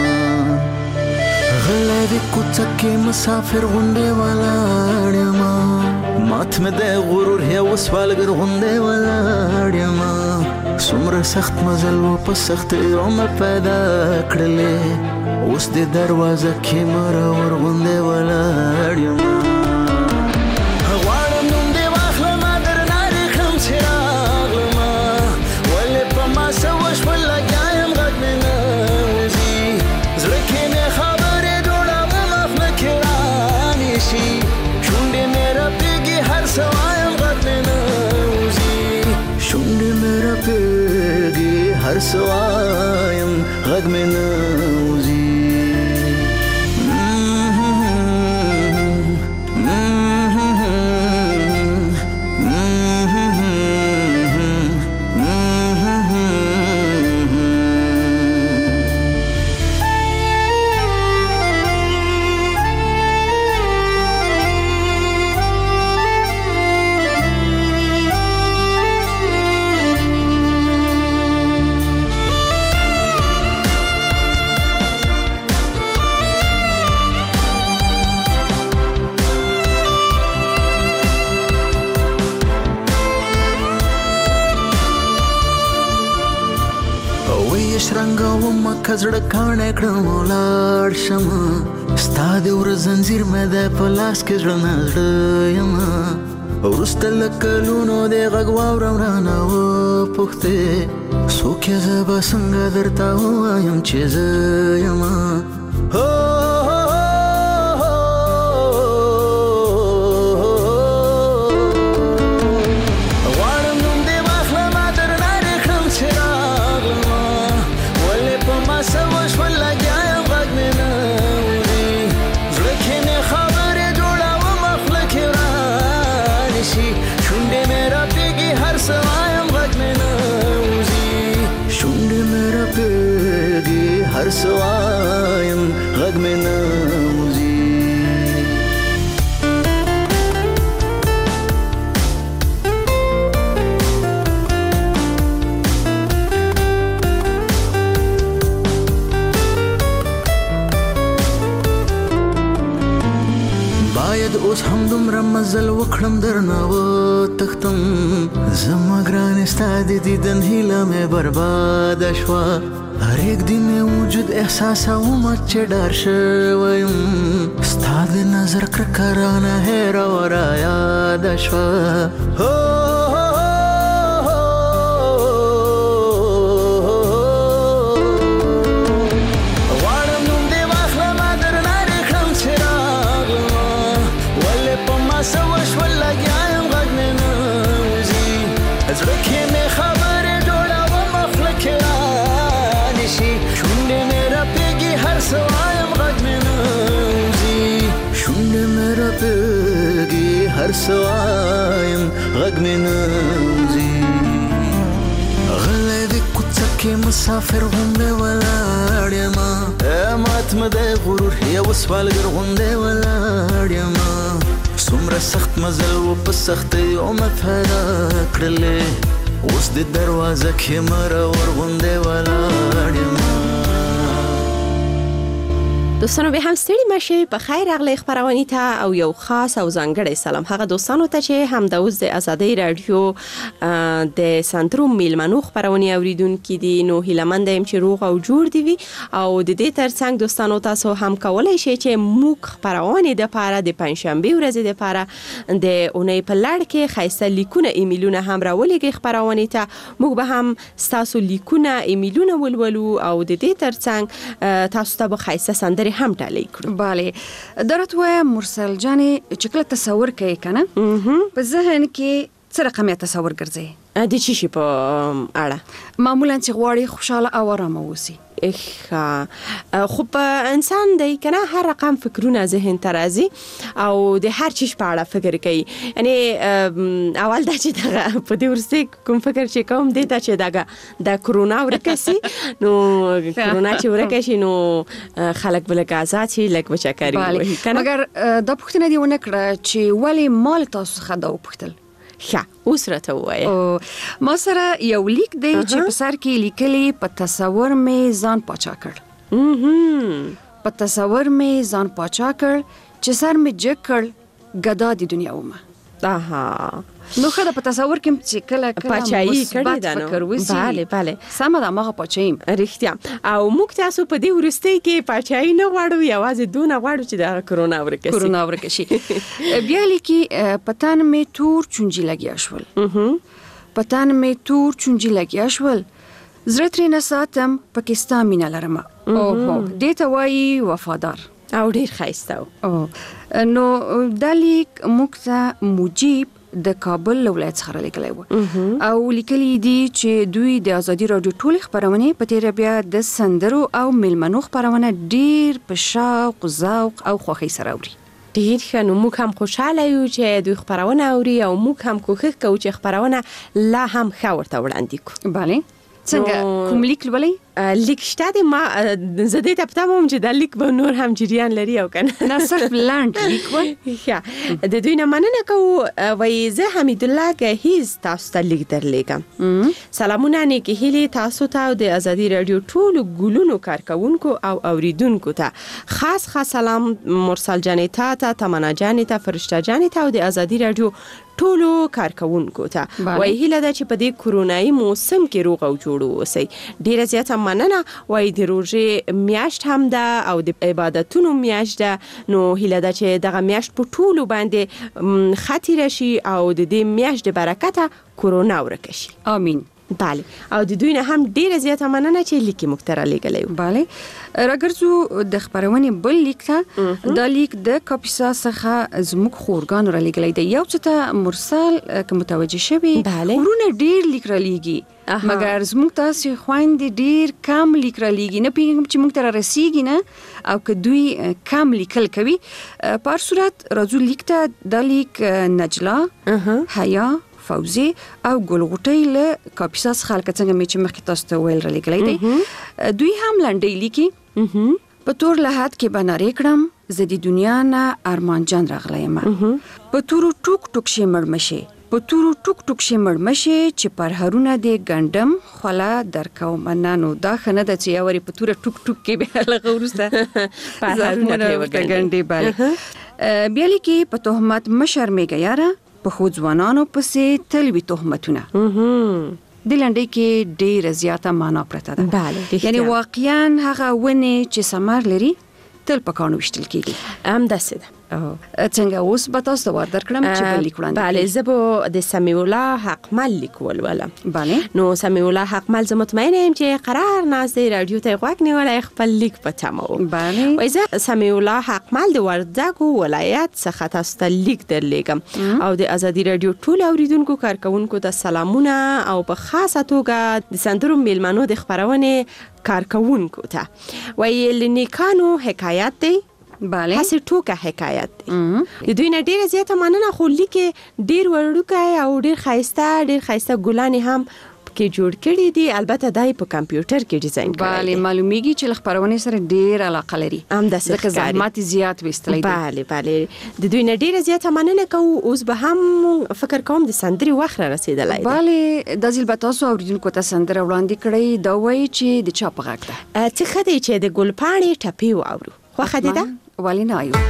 غلې کوڅه کې مسافر غونډه ولاړما مات مې د غرور یو سوالګر غونډه ولاړما څومره سخت مزل و په سخت یو مې پیدا کړلې اوس د دروازه کې مار ور غونډه ولاړما هر سوایم غږ مې نوځي کزړه کانه کړم ولار شم ستا د ور زنجیر مې د پلاس کې ځړ یم ورسته لکلونو د غږ واورم رانه و پخته څوک یې زبا څنګه درته وایم چې زه یم هر سوایم غږ مې نوځي باید اوس هم دومره مزل وکړم درنه وتښتم زما ګرانې ستا د دیدن هیله مې برباده شوه هر یک دی مې وجود احساسوم چې ډار شویم ستا د نظر کرکه رانه هېره و رایاده شوه غواړم نوم دې واخلمه درنه دې کړم چې راغلمه ولې په ما څه وشول لګیا یم غږ مې نه وځي زړه کې مې خبرې جوړوم خوله کې شونډې مې راپېږي هر څه وایم غږ مې نه وځي شونډې مې راپېږي هر څه وایم غږ مې نه وځي غلی د کوڅه کې مسافر غوندې ولاړ یمه مات مې د غرور یو سوالګر غوندې ولاړ یمه څومره سخت مزل و په سختۍ مې پیدا کړلې اوس د دروازه کې مار ور غوندې ولاړ یم دوستانو به هم ستړي مشه په خیر اغلی خبرونه ته او یو خاص او ځانګړی سلام هغه دوستانو ته چې هم د اوس د ازادي رادیو د سنتروم میلمنو خبرونه اوریدونکو دي نو هیلمند يم چې روغ او جوړ دي وي او د دې ترڅنګ دوستانو تاسو هم کولای شئ چې موږ خبرونه د پاره د پنځشنبه ورځ د پاره د اونۍ په لړ کې خاصه لیکونه ایمیلونه هم راولېږي خبرونه ته موږ به هم تاسو لیکونه ایمیلونه ولولو او د دې ترڅنګ تاسو ته به خاصه سندري پورې هم ډالۍ کړو. bale درته مرسل جانې چې کله تصور کوي کنه په ذهن کې څه رقم تصور ګرځي د چی شي په اړه معمولا چې غواړي خوشاله او آرام اوسي. خو په انسان دی کنه هر رقم فکرونه ذهن ته راځي او د هر چیز په اړه فکر کوي. یعنی اول دا چې دغه په دې ورسته کوم فکر چې کوم دی دا چې دغه د کرونا ورکسي نو کرونا چې ورکشي نو خلک بل آزاد شي لکه بچکاری وي کنه. مګر دا پوښتنه دی ونه کړه چې ولی مال تاسو خدا وپوښتل. اوس راته وایه ما سره یو لیک دی چې په سر کې لیکلي په تصور مې ځان پاچا کړ. په تصور مې ځان پاچا کړ چې سر مې جګ کړ ګدا دی دنیا ومه. نو خدا په تصور کې چې کله پاچایی کړی دا نو bale سم دا مغه پاچایم رښتیا. او موږ تاسو په دې ورسته کې پاچایی نه غواړو یوازې دونه غواړو چې دا کرونا ورکشي. بیا لیکي پتان مې تور چونجي لګیا شول. پتان مې تور چونجي لګیا شول زړه ترې نه ساتم پاکستان مینا لرم. اوه دې ته وایي وفادار او ډیر ښایسته. نو دا لیک موږ ته مجيب د کابل ولایت څخه لیکلی و او لیکلي دي چې دوی د ازادي راډیو ټولې خبرونه په تیر بیا د سندرو او ملمنو خبرونه ډیر په شوق ذوق او خوښۍ سره اوري. ډیر ښه. نو موږ هم خوشاله یو چې دوی خبرونه اوري او موږ هم کوښښ کوو چې خبرونه لا هم ښه ورته وړاندې کړو. bale څنګه کوم لیک لولئ؟ لیک شته د ما زه دې ته پته وم چې دا لیک به نور هم جریان لري او کنه نه صرف لاند لیک و. د دوی نه مننه کوو. وایي زه حمید الله گهیز تاسو ته لیک درلیږم. سلامونه نیکې هیلې تاسو ته او د ازادي راډیو ټولو ګلونو کارکونکو او اوریدونکو ته. خاص سلام مرسل جانې ته تمنا جانې ته فرشته جانې ته او د ازادي راډیو ټولو کارکونکو ته. وایي هیله ده چې په دې کرونایي موسم کې روغ او جوړ اوسئ. ډیره زیاته مننه. وایي د روژې میاشت هم ده او د عبادتونو میاشت ده. نو هیله ده چې دغه میاشت په ټولو باندې ښه تېره شي او د دې میاشت د برکته کرونا ورکه شي. آمین. bale او د دوی نه هم ډیره زیاته مننه چې لیکي موږ ته رالیږلی و. bale راګرځو د خبرونې بل لیک ته. دا لیک د کاپیسا څخه زموږ خورګانو رالیږلی دی. یو څه ته مرسل که متوجه شوي ورونه ډیر لیک رالیږي مګر زموږ تاسې خویندې ډیر کم لیک رالیږي. نه پوهېږم چې موږ ته رارسیږي نه او که دوی کم لیکل کوي. په هر صورت راځو لیک ته. دا لیک نجلا حیا فوزي او ګلغوټۍ له کاپیسا څخه لکه څنګه مې چې مخکې تاسو ته ویل رالیږلی دی. دوی هم لنډۍ لیکي. په تور لحد کې به نارې کړم زه د دنیا نه ارمان جان راغلی یم. په تورو ټوک ټوک شي مړمشې په تورو ټوک ټوک شي مړمشې چې پرهرونه دې ګنډم خوله درکوم. نو دا ښه نه ده چې یو په توره ټوک ټوک کې به هغه وروسته پرهرونه پرې وګنډې. bale بیا لیکي په تهمت مه شرمېږه یاره په خو ځوانانو پسې تل وي تهمتونه. د لنډۍ کې ډیره زیاته معنا پرته ده. یعنی واقعا هغه ونې چې ثمر لري تل په کاڼو ویشتل کېږي. همداسې ده. څنګه اوس به تاسو ته ور درکړم چې بل لیک وړاندې بله زه به د سمیع الله حقمل لیک ولولم. بله نو سمیع الله حقمل زه مطمئنه یم چې قرار ناست دی راډیو ته غوږ نیولی خپل لیک په تمه و. بله وایي زه سمیع الله حقمل د وردګو ولایت څخه تاسو ته لیک درلیږم او د ازادي راډیو ټول اوریدونکو کارکونکو ته سلامونه او په خاصه توګه د سندرو میلمنو د خپرونې کارکونکو ته. وایي له نیکانو حکایت دی. bale هسې ټوکه حکایت دی. د دوی نه ډیره زیاته مننه. خو لیک ډیر وړوکی او ډیر ښایسته ګلانې هم کې جوړ کړي دي. البته دای په کمپیوټر کې ډیزاین کړي. bale معلومیږي چې خبرونه سره ډیر علاقه لري. همداسې ځکه زحمت زیات وستلی دي. bale د دوی نه ډیره زیاته مننه کوو. اوس به هم فکر کوم د سندري وخت را رسیدلی دی. bale د ځل به تاسو اوریدونکو ته سندره وړاندې کړئ. دا وایي چې د چا په غږ ده. څه ښه دی چې د ګلپاڼې ټپې واورو. خوښه دې ده؟ ولې نه وایو.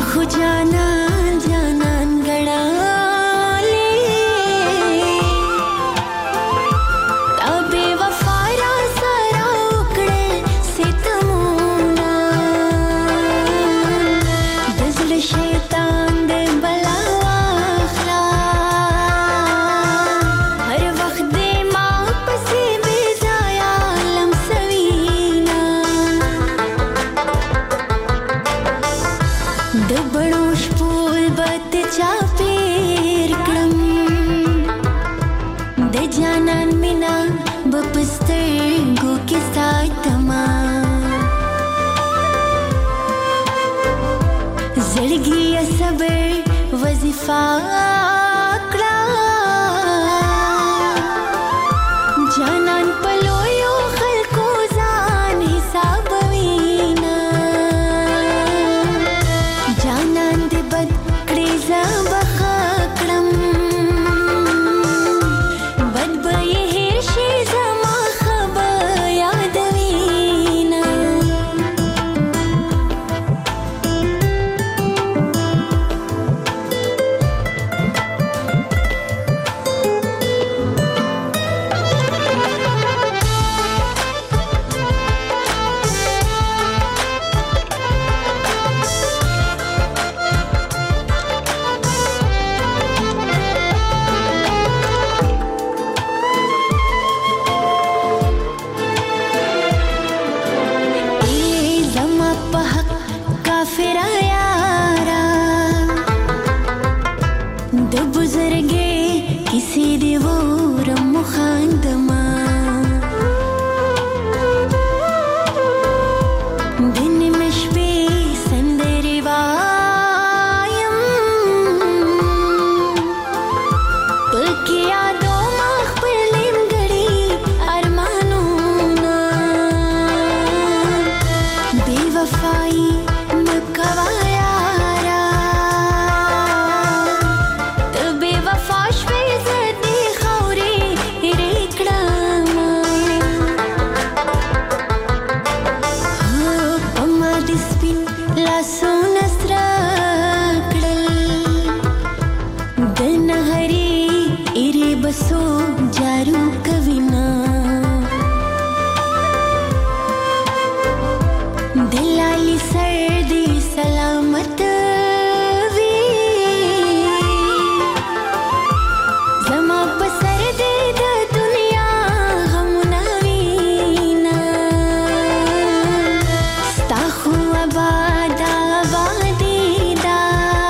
خو جانان جانان ګړالې تا بې وفا را سره وکړل ستمونه د زړه شیطان دې بلا واخلا هر وخت دې ما پسې بې ځایه لمسوینه د بړو شپول بت چاپیر کړم د جانان مینا بپسترګو کې ساتما زړګي صبر وظیفه کړه جانان پلویو خلکو ځان حسابوینه جانان دې بد کړې زه بخښه کړم بد به یې هېر شي زما ښه به یادوینه زما په حق کافره یاره د بزرګې کیسې دې وورم وخاندما د نیمې شپې سندرې وایم پکې یادومه خپل نیمګړي ارمانونه بې وفایي مه کوه یاره ته بې وفا شوې زه دې خاورې هېرې کړمه په ما دې سپین لاسونه سره کړل د نهرې ایرې بسو جارو کوینه دلالي سر دې سلامت وي زما په سر دې د دنیا غمونه وینه ستا خو آباد آبادي ده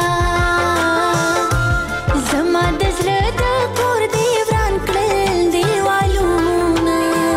زما د زړه د کور دې وران کړل دیوالونه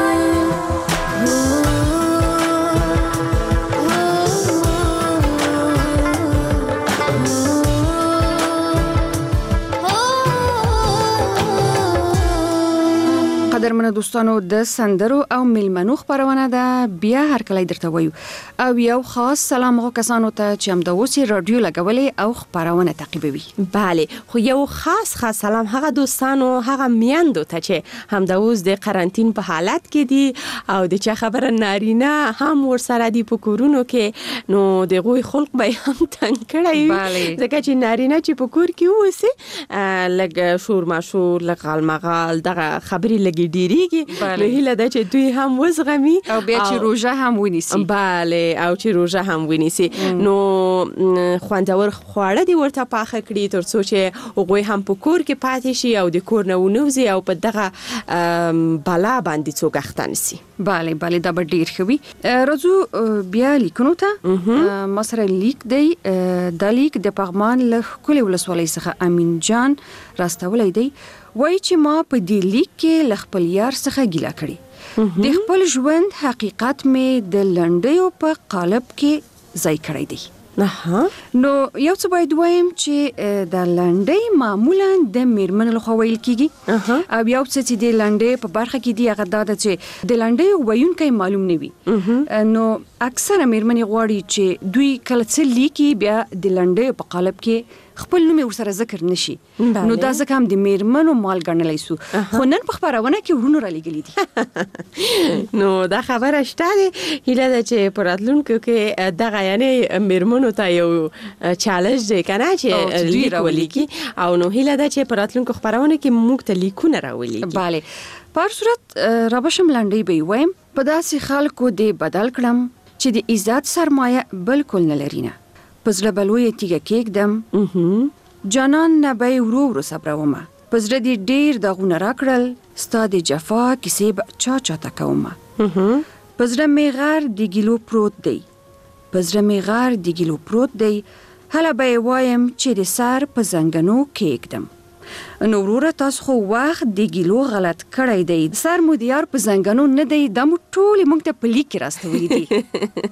قدرمنو دوستانو د سندرو او میلمنو خبرونه ده بیا هر کله درته وایو او یو خاص سلام هغو کسانو ته چې همدا اوس رادیو لګولې او خبرونه تعقیبوي. بله خو یو خاص سلام هغه دوستانو هغه میندو ته چې همدا اوس د قرنطین په حالت کې دي او د چا خبره نارینه هم ورسره دي په کورونو کې نو دغوی خلق به هم تنګ کړی ځکه چې نارینه چې په کور کې اوسي لږ شور ماشور لږ غالمغال دغه خبرې لګي ډیریږي نو هیله ده چې دوی هم وزغمي او بیا چې روژه هم ونیسي. بله او چې روژه هم ونیسي نو خوندور خواړه دي ورته پاخه کړي تر څو چې هغوی هم په کور کې پاتې شي او د کور نه ونوځي او په دغه بلا باندې څوک اخته نشي. بله دا به ډیر ښه وي. راځو بیا لیکنو ته. ما سره لیک دی د لیک د پغمان له ښکلې ولسوالۍ څخه امین جان راستولی دی. وایي چې ما په دې لیک کې له خپل یار څخه ګیله کړې. د خپل ژوند حقیقت مې د لنډیو په قالب کې ځای کړی دی. نو یو څه باید وایم چې د لنډۍ معمولا د میرمنو لخوا ویل کیږي او یو څه چې د لنډۍ په برخه کې دی هغه دا ده چې د لنډۍ ویونکی معلوم نه وي. نو اکثره میرمنې غواړي چې دوی کله څه لیکي بیا د لنډۍ په قالب کې خپل نوم ورسره ذکر نشي نو دا ځکه هم د میرمنو مال ګڼلی سو خو نن په خپرونه کې ورونو را لېږلي دي نو دا خبره شته هیله ده چې په راتلونکو کې دغه یعنې میرمنو ته یو چالش دی که نه چې لیک ولیکي او نو هیله ده چې په راتلونکو خپرونه کې موږ ته لیکونه راولیکي. بله په هر صورت رابشم لنډۍ به یې وایم په داسې خلکو دې بدل کړم چې د عزت سرمایه بالکل نه لري نه په زړه به لویه تیږه کېږدم جانان نه به یې ورو ورو صبرومه په زړه دې ډېر داغونه راکړل ستا د جفا کیسې به چاته کومه په زړه مې غر د ګیلو پروت دی په زړه مې غر د ګیلو پروت دی هله به یې وایم چې د سر په زنګنو کېږدم نو وروره تاسو خو وخت د ګیلو غلط کړی دی سر مو د یار په زنګنو نه دی دا مو ټولې موږ ته په لیک کې راستولی دي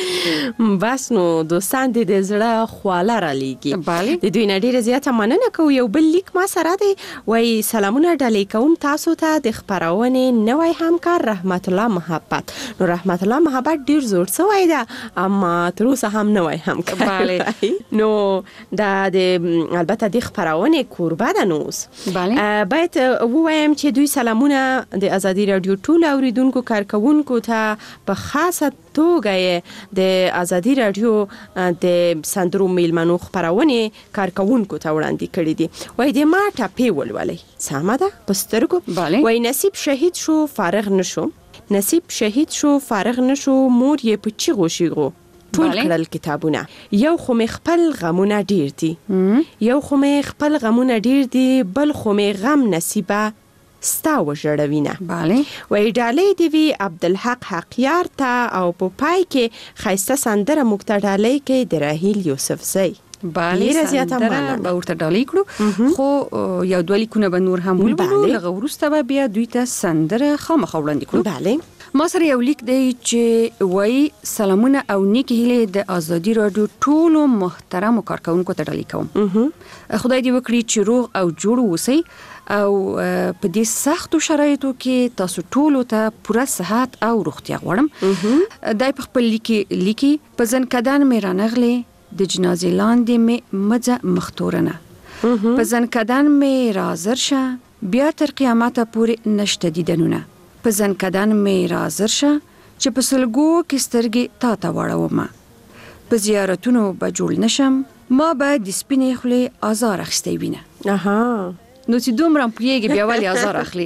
بس نو دوستان د زړه خواله را لیږي بله د دوی نه ډېره زیاته مننه کوو یو بل لیک ما سره دی وایي سلامونه ډالۍ کوم تاسو ته د خپرونې نوی همکار رحمت الله محبت نو رحمت الله محبت ډېر زوړ سوی ده اما تر اوسه هم نوی همکار بله نو دا د البته د خپرونې کوربه ده نو اوس باید ووایم چې دوی سلامونه د ازادي راډیو ټول اوریدونکو کارکوونکو ته په خاصه توګه د ازادي راډیو د سندرو میلمنو خپرونې کارکوونکو ته وړاندې کړي دي وای د ما ټاپې ولولي سمه ده په سترګو وای نصیب شهید شو فارغ نشو نصیب شهید شو فارغ نشو مور یې په چیغو شیغو ټول کړل کتابونه یو خو مې خپل غمونه ډیر دي یو خو مې خپل غمونه ډیر دي بل خو مې غم نصیبه ستا وژړوینه بله وای ډالۍ دی وی عبدالحق حقیار ته او په پای کې خایسته سندره موږ ته ډالۍ کوي د راهیل یوسفزی بله سندره به ورته ډالۍ کړو خو یو دوه لیکونه به نور هم ولولو لږه وروسته به بیا دوی ته سندره خامخا وړاندې کړو بله ما سره یو لیک دی چې وایي سلامونه او نیکې هیلې د ازادي راډیو ټولو محترمو کارکوونکو ته ډالۍ کوم خدای دې وکړي چې روغ او جوړ اوسئ او په دې سختو شرایطو کې تاسو ټولو ته پوره صحت او روغتیا غواړم دای په خپل لیکي په ځنکدن مې رانغلې د جنازې لاندې مې مځه مختورنه په ځنکدن مې رازر شه بیا تر قیامته پورې نشته دیدنونه په ځنکدن مې رازر شه چې په سلګو کې سترګې تا ته واړومه په زیارتونو به جوړ نشم ما به د سپینې خولې ازار اخیستی وینه نو چې دومره پوهیږي بیا ولې ازار اخلي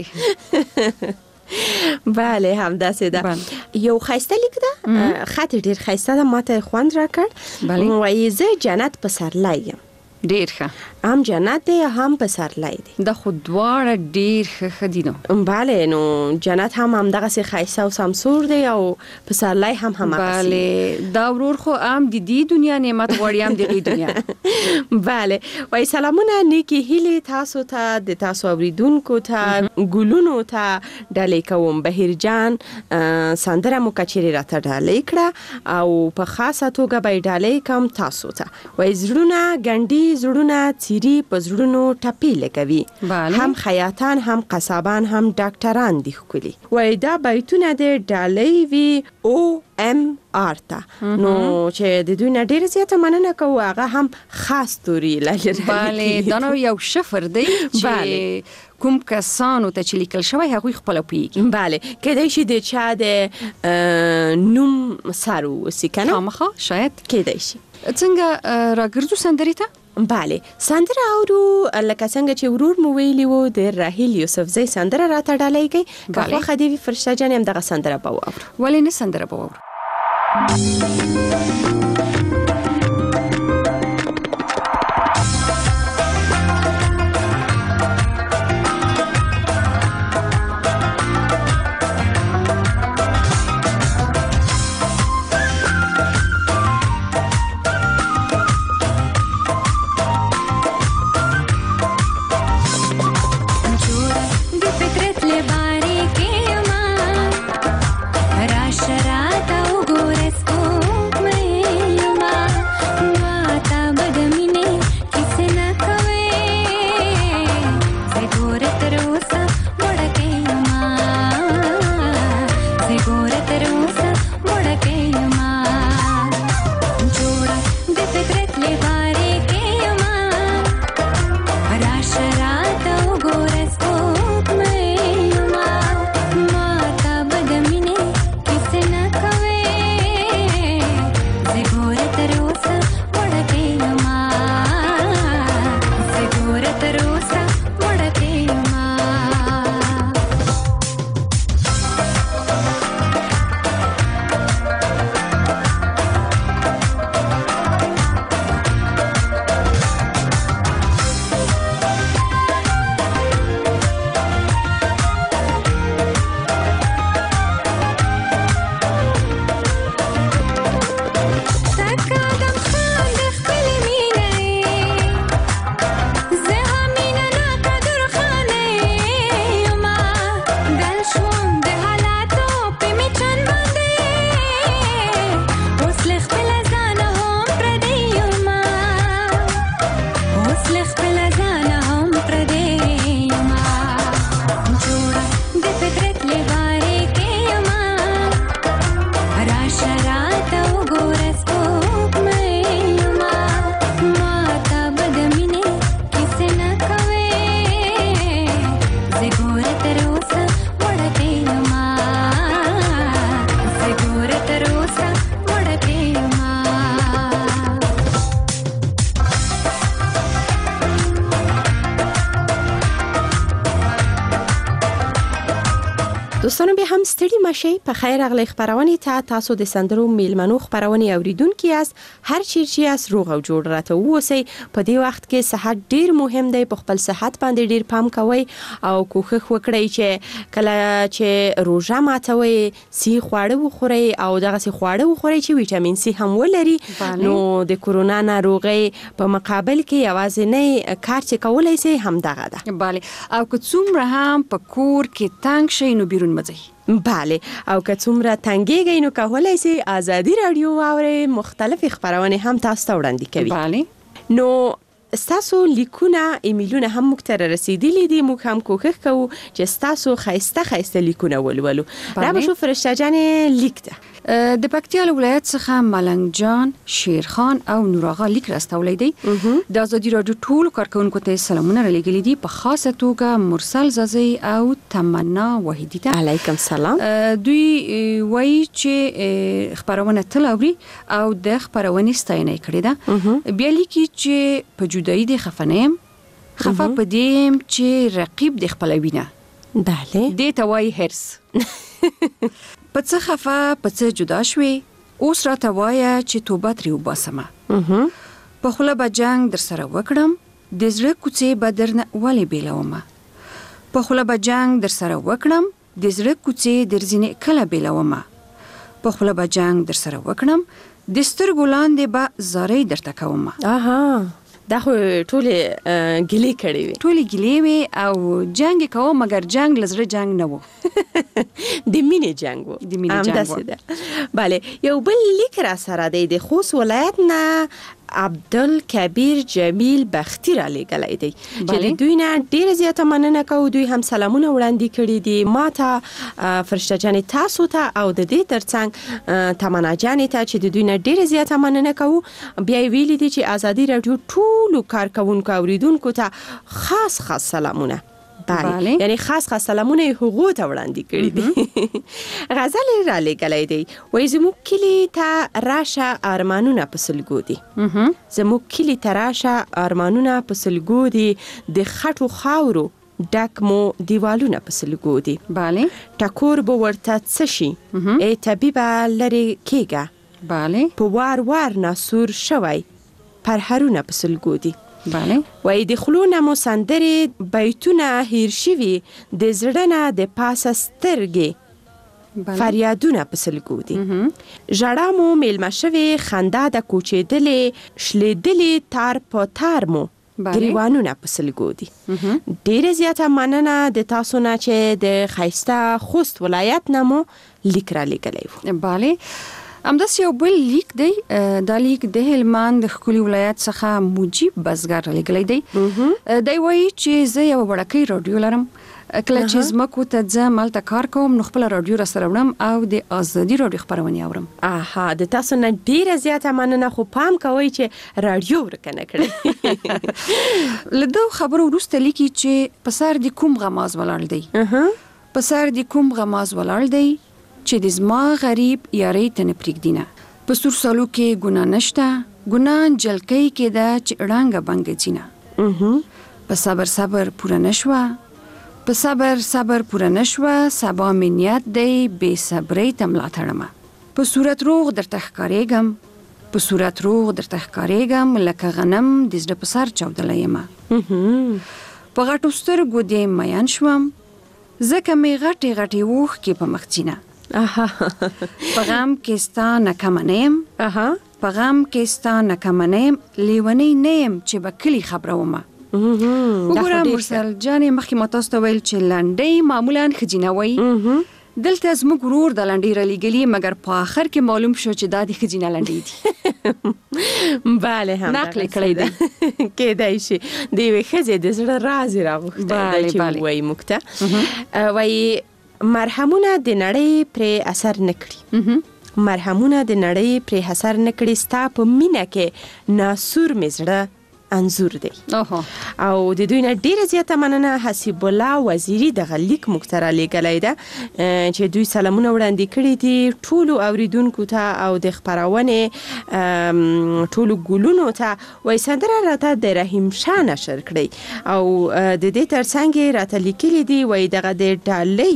بله همداسې ده یو ښایسته لیک ده خط ډېر ښایسته ده ماته خوند راکړ وایي زه جنت پسرلی یم ډیر ښه هم جنت دی هم پسرلی دی دا خو دواړه ډیر ښه دي نو بله نو جنت هم همدغسې ښایسته او سمسور دی او پسرلی هم همغسې بله دا ورور خو هم د دې دنیا نعمت غواړي هم د دې دنیا بله وایي سلامونه نیکې هیلې تاسو ته د تاسو اوریدونکو ته ګلونو ته ډالۍ کوم بهیر جان سندره مو که چیرې راته ډالۍ کړه او په خاصه توګه به یې ډالۍ کوم تاسو ته وایي زړونه ګنډي زړونه څیري په زړونو ټپې لګوي هم خیاطان هم قصابان هم ډاکټران دي ښکلي وایي دا بیتونه د ډالۍ وي او ام آر ته نو چې د دوی نه ډېره زیاته مننه کوو هغه هم خاص توري بله دا نو یو شفر دی چې کوم کسانو ته چې لیکل شوی هغوی خپله پوهېږي بله کیدای شي د چا د نوم سر واوسي که نه خامخا شاید کیدای شي څنګه راګرځو سندرې ته بله سندره اورو لکه څنګه چې ورور مو ویلي وو د راهیل یوسفزی سندره راته ډالۍ کوي که خوښه دې وي فرشته جانې همدغه سندره به واورو ولې نه سندره به واورو रात उगोरे स्कोप में دوستانو به هم ستړي مشي په خیر اغلی خبرونه ته تاسو د سندرو میلمنو خبرونه اوریدونکو یاست هر چیرې یاست روغ او جوړ راته ووسی په دې وخت کې صحت ډیر مهم دی په خپل صحت باندې ډیر پام کوئ او کوښښ وکړئ چې کله چې روزه ماتوي سی خواړه وخورئ او دغه سی خواړه وخورئ چې ویټامین سی هم ولري نو د کورونا ناروغي په مقابل کې یوازینی کار چې کولای شي هم دغه ده bale او که څومره هم په کور کې تنگ شي نو بیرون مځي بله او که څومره تنګیږئ نو کولای شي ازادي رادیو واورئ مختلف خبرونه هم تاسو ته وړاندې کوي بله نو ستاسو لیکونه ایمیلونه هم موږ ته رسیدلي دي موږ هم کوښښ کوو چې ستاسو ښایسته لیکونه ولولو را به شو فرشته جانې لیک ده د پکتیا ولایت څخه ملنګ جان شیرخان او نور آغا لیک راستولی دی د ازادي رادیو ټول کارکونکو ته سلامونه رالېږلي دي په خاصه توګه مرسل زازي او تمنا وحیدی ته علیکم سلام دوی وایي چې خبرونه تل اوري او د خبرونې ستاینه کړې ده بیا لیکي چې په جدایي د خفنیم خفه په دیم چې رقیب د خپلوینه بله دې ته وایي هرس په څه خفه په څه جدا شوي اوس راته وایه چې توبه ترې وباسمه په خوله به جنګ در سره وکړم د زړه کوڅې به درنه ولې بیلومه په خوله به جنګ در سره وکړم د زړه کوڅې در ځینې کله بیلومه په خوله به جنګ در سره وکړم د سترګو لاندې به زارۍ درته کومه دا خو ټولې ګیلې کړې وي ټولې ګیلې وي او جنګ کوو مګر جنګ لزړه جنګ نه وو د مینې جنګ وو د مینې جنګ وو بله یو بل لیک را سره دی د خوست ولایت نه عبدالکبیر جمیل بختی را لېږلی دی چې د دوی نه ډېره زیاته مننه کوو دوی هم سلامونه وړاندې کړي دي ما ته فرشته جانې تاسو ته او د دې ترڅنګ تمنا جانې ته چې د دوی نه ډېره زیاته مننه کوو بیا یې ویلي دي چې ازادي راډیو ټولو کارکوونکو اوریدونکو ته خاص سلامونه بله یعنی خاص سلامونه هغو ته وړاندې کړي دي غزل را لېږلی دی وایي زموږ کلي ته راشه ارمانونه په سلګو دي زموږ کلي ته راشه ارمانونه په سلګو دي د خټو خاورو ډک مو دیوالونه په سلګو دي بله ټکور به ورته څه شي ای طبیبه لرې کېږه بله په وار ناسور شوی پرهرونه په سلګو دي بله وای د خلونه مو سندرې بیتونه هیر شوي د زړه نه د پاسه سترګې فریادونه په سلګو دي ژړا مو میلمه شوې خندا د کوچېدلې شلېدلې تار په تار مو ګریوانونه په سلګو دي ډېره زیاته مننه د تاسو نه چې د ښایسته خوست ولایت نه مو لیک را لېږلی و بله همداسې یو بل لیک دی دا لیک د هلمند د ښکلي ولایت څخه مجیب بزګر رالیږلی دی دی وایي چې زه یوه وړکۍ راډیو لرم کله چې ځمکو ته ځم هلته کار کوم نو خپله راډیو راسره وړم او د ازادي راډیو خپرونې اورم د تاسو نه ډېره زیاته مننه خو پام کوئ چې راډیو ورکه نه کړئ له دغو خبرو وروسته لیکي چې په سر د کوم غماز ولاړ دی په سر د کوم غماز ولاړ دی چې د زما غریب یارۍ ته نه پرېږدینه په سور سالو کې ګناه نشته ګناه جلکۍ کې ده چې ړنګه بنګه ځینه په صبر پوره نشوه په صبر پوره نشوه سبا مې نیت دی بې صبرۍ ته ملا تړمه په صورت روغ درته ښکارېږم لکه غنم د زړه په سر چاودلی یمه په غټو سترګو دې میین شوم ځکه مې غټې اوښکې په مخ ځینه په غم کې ستا نکمه نه یم لیونۍ نه یم چې به کلي خبره ومه وګوره مرسل جانې مخکې ما تاسو ته ویل چې لنډۍ معمولا ښځینه وایي دلته زموږ ورور د لنډۍ رالیږلي مګر په آخر کې معلوم شو چې دا د ښځینه لنډۍ دي بله هم نقل کړی دی کېدای شي د یوې ښځې د زړه راز یې راغوښتی چې ووایي موږ ته وایي مرهمونه د نړۍ پرې اثر نه کړي ستا په مینه کې ناسور مې زړه انځور دی او د دوی نه ډیره زیاته مننه حسیب الله وزیری دغه لیک موږ ته رالیږلی ده چې دوی سلامونه وړاندې کړي دي ټولو اوریدونکو ته او د خپرونې ټولو ګلونو ته وایي سندره راته د رحیم شاه نشر کړئ او د دې ترڅنګ یې راته لیکلي دي وایي دغه د ډالۍ وي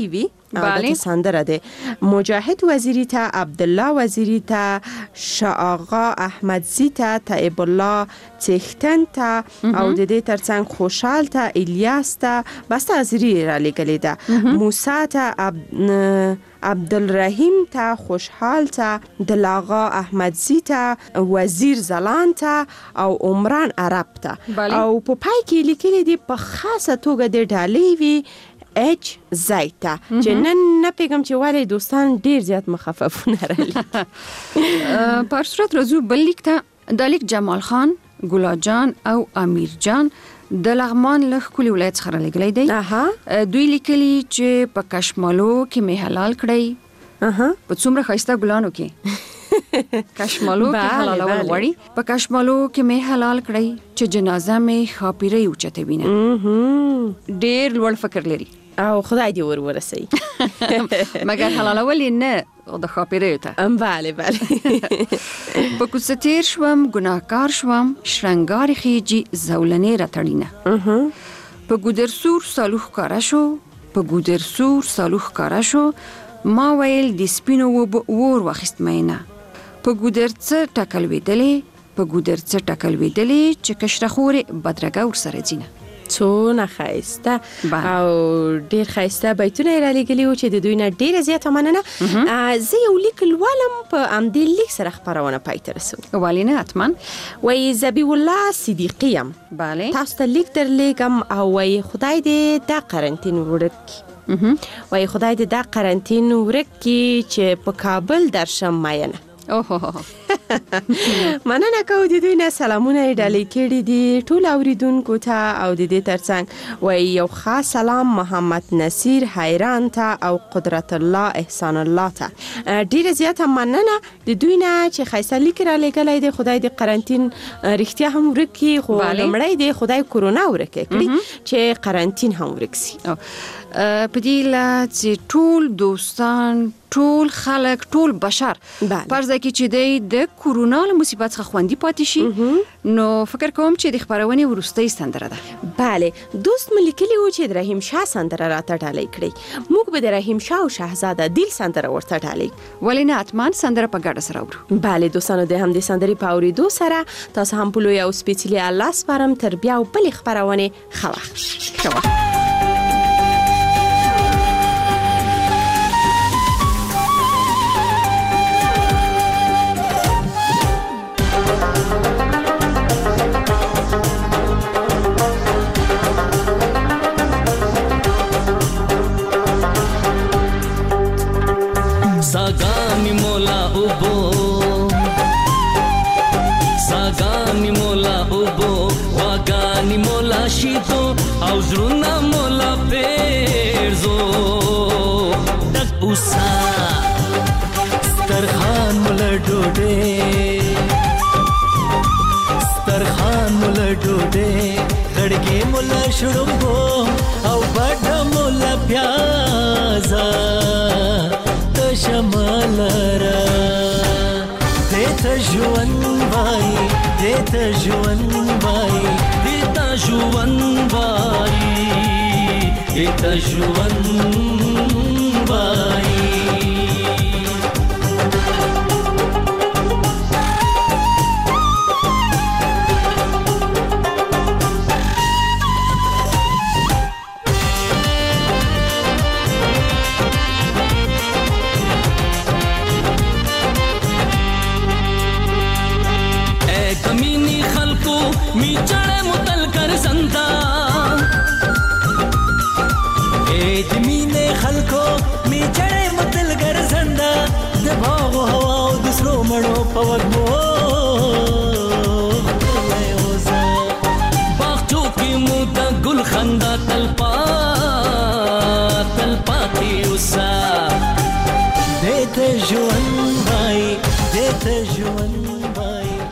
بله سندره ده. مجاهد وزیری ته، عبدالله وزیری ته، شاه آقا احمدزی ته، طیب الله چختن ته او د دې ترڅنګ خوشحال ته، الیاس ته بس وزیری را لګلې ده. موسی ته، عبدالرحیم ته، خوشحال ته، دلاغا احمدزی ته، وزیر زلان ته او عمران عرب ته. او په پای کې لیکلي دي په خاصه توګه د ډالۍ وی اچ زایتا چې نن نه پیغام چې والي دوستان ډیر زیات مخففونه رالی. پر صورت رزو بل لیک ته د لیک جمال خان، ګلا جان او امیر جان د لغمان له کلی ولایت څخه لګلې دی. دوی لیکلي چې په کشمالو کې می حلال کړی. په څومره خاصه ګلانو کې کشمالو کې حلال وړي. په کشمالو کې می حلال کړی چې جنازه می خاپیره اوچته وینه. ډیر لوړ فکر لري او خدای دې ورسي. مګر حلال ولې نه د خاپیره ته. بله په کوڅه تیر شوم، ګناهکار شوم، شرنګار خيجي زولنې راتړینه. په ګودرسور صالح کارا شو، په ګودرسور صالح کارا شو، ما ویل د سپینو ور وخت مینه. په ګودرڅه ټکل ویدلې، په ګودرڅه ټکل ویدلې چې کشرخوري بدرګه ور سره ځینه. څونه خایسته او ډیر خایسته بیتونه را لګلی و چې د دوی نه ډیره زیاته مننه. زه یو لیک لولم په امدې لیک سره خبرونه پای ته رسو. والینه حتما. وای زبی الله صدیقی ام. بله تاسو ته لیک در لګم او وای خدای دې دا قرنټین ورک. وای خدای دې دا قرنټین ورک کی چې په کابل درشم ماینه. مننه کوم د دوی نه سلامونه ډالۍ کړي دي ټول اوریدونکو ته او د دې ترڅنګ وای یو خاص سلام محمد نصیر حیران ته او قدرت الله احسان الله ته. ډیره زیاته مننه د دوی نه چې خیسه لیک را لګلای دی. خدای دې قرنټین رښتیا هم ورکی، خو لمړی دی خدای کرونا ورکی کړي چې قرنټین هم ورکسي. په دې لا چې ټول دوستان، ټول خلک، ټول بشر پرځه کې چې د کورونا له مصیبت څخه خوندي پاتې شي، نو فکر کوم چې د خبرونه ورستۍ سندره ده. بله دوست ملکلی و چې د رحیم شاه سندره راته ډالۍ کړي. موږ به د رحیم شاه او شاهزاده دیل سندره ورته ډالۍ. ولې نه اتمان سندره په ګډه سره ورو. بله دوستانو د هم د سندرې په اوریدو سره تاسو هم په لوی او سپیڅلي الله سپارم. تر بیا او بل خبرونه خوا. सागानी मोला उबो, सागानी मोला उबो, वागानी मोला शीतो, आउज़रुना मोला पेरज़ो, तक उसा, स्तरखान मोला डोडे, स्तरखान मोला डोडे, गड़गे मोला शुरुंगो, आउ बड़ा मोला प्याज़ा. شمالرا دیتا جوان بای، دیتا جوان بای، دیتا جوان بای، دیتا جوان بای. मी चढ़े मुतल कर संता मीने खलको मी चढ़े मुतल कर संदा दबाव हवा दूसरो मड़ो पवक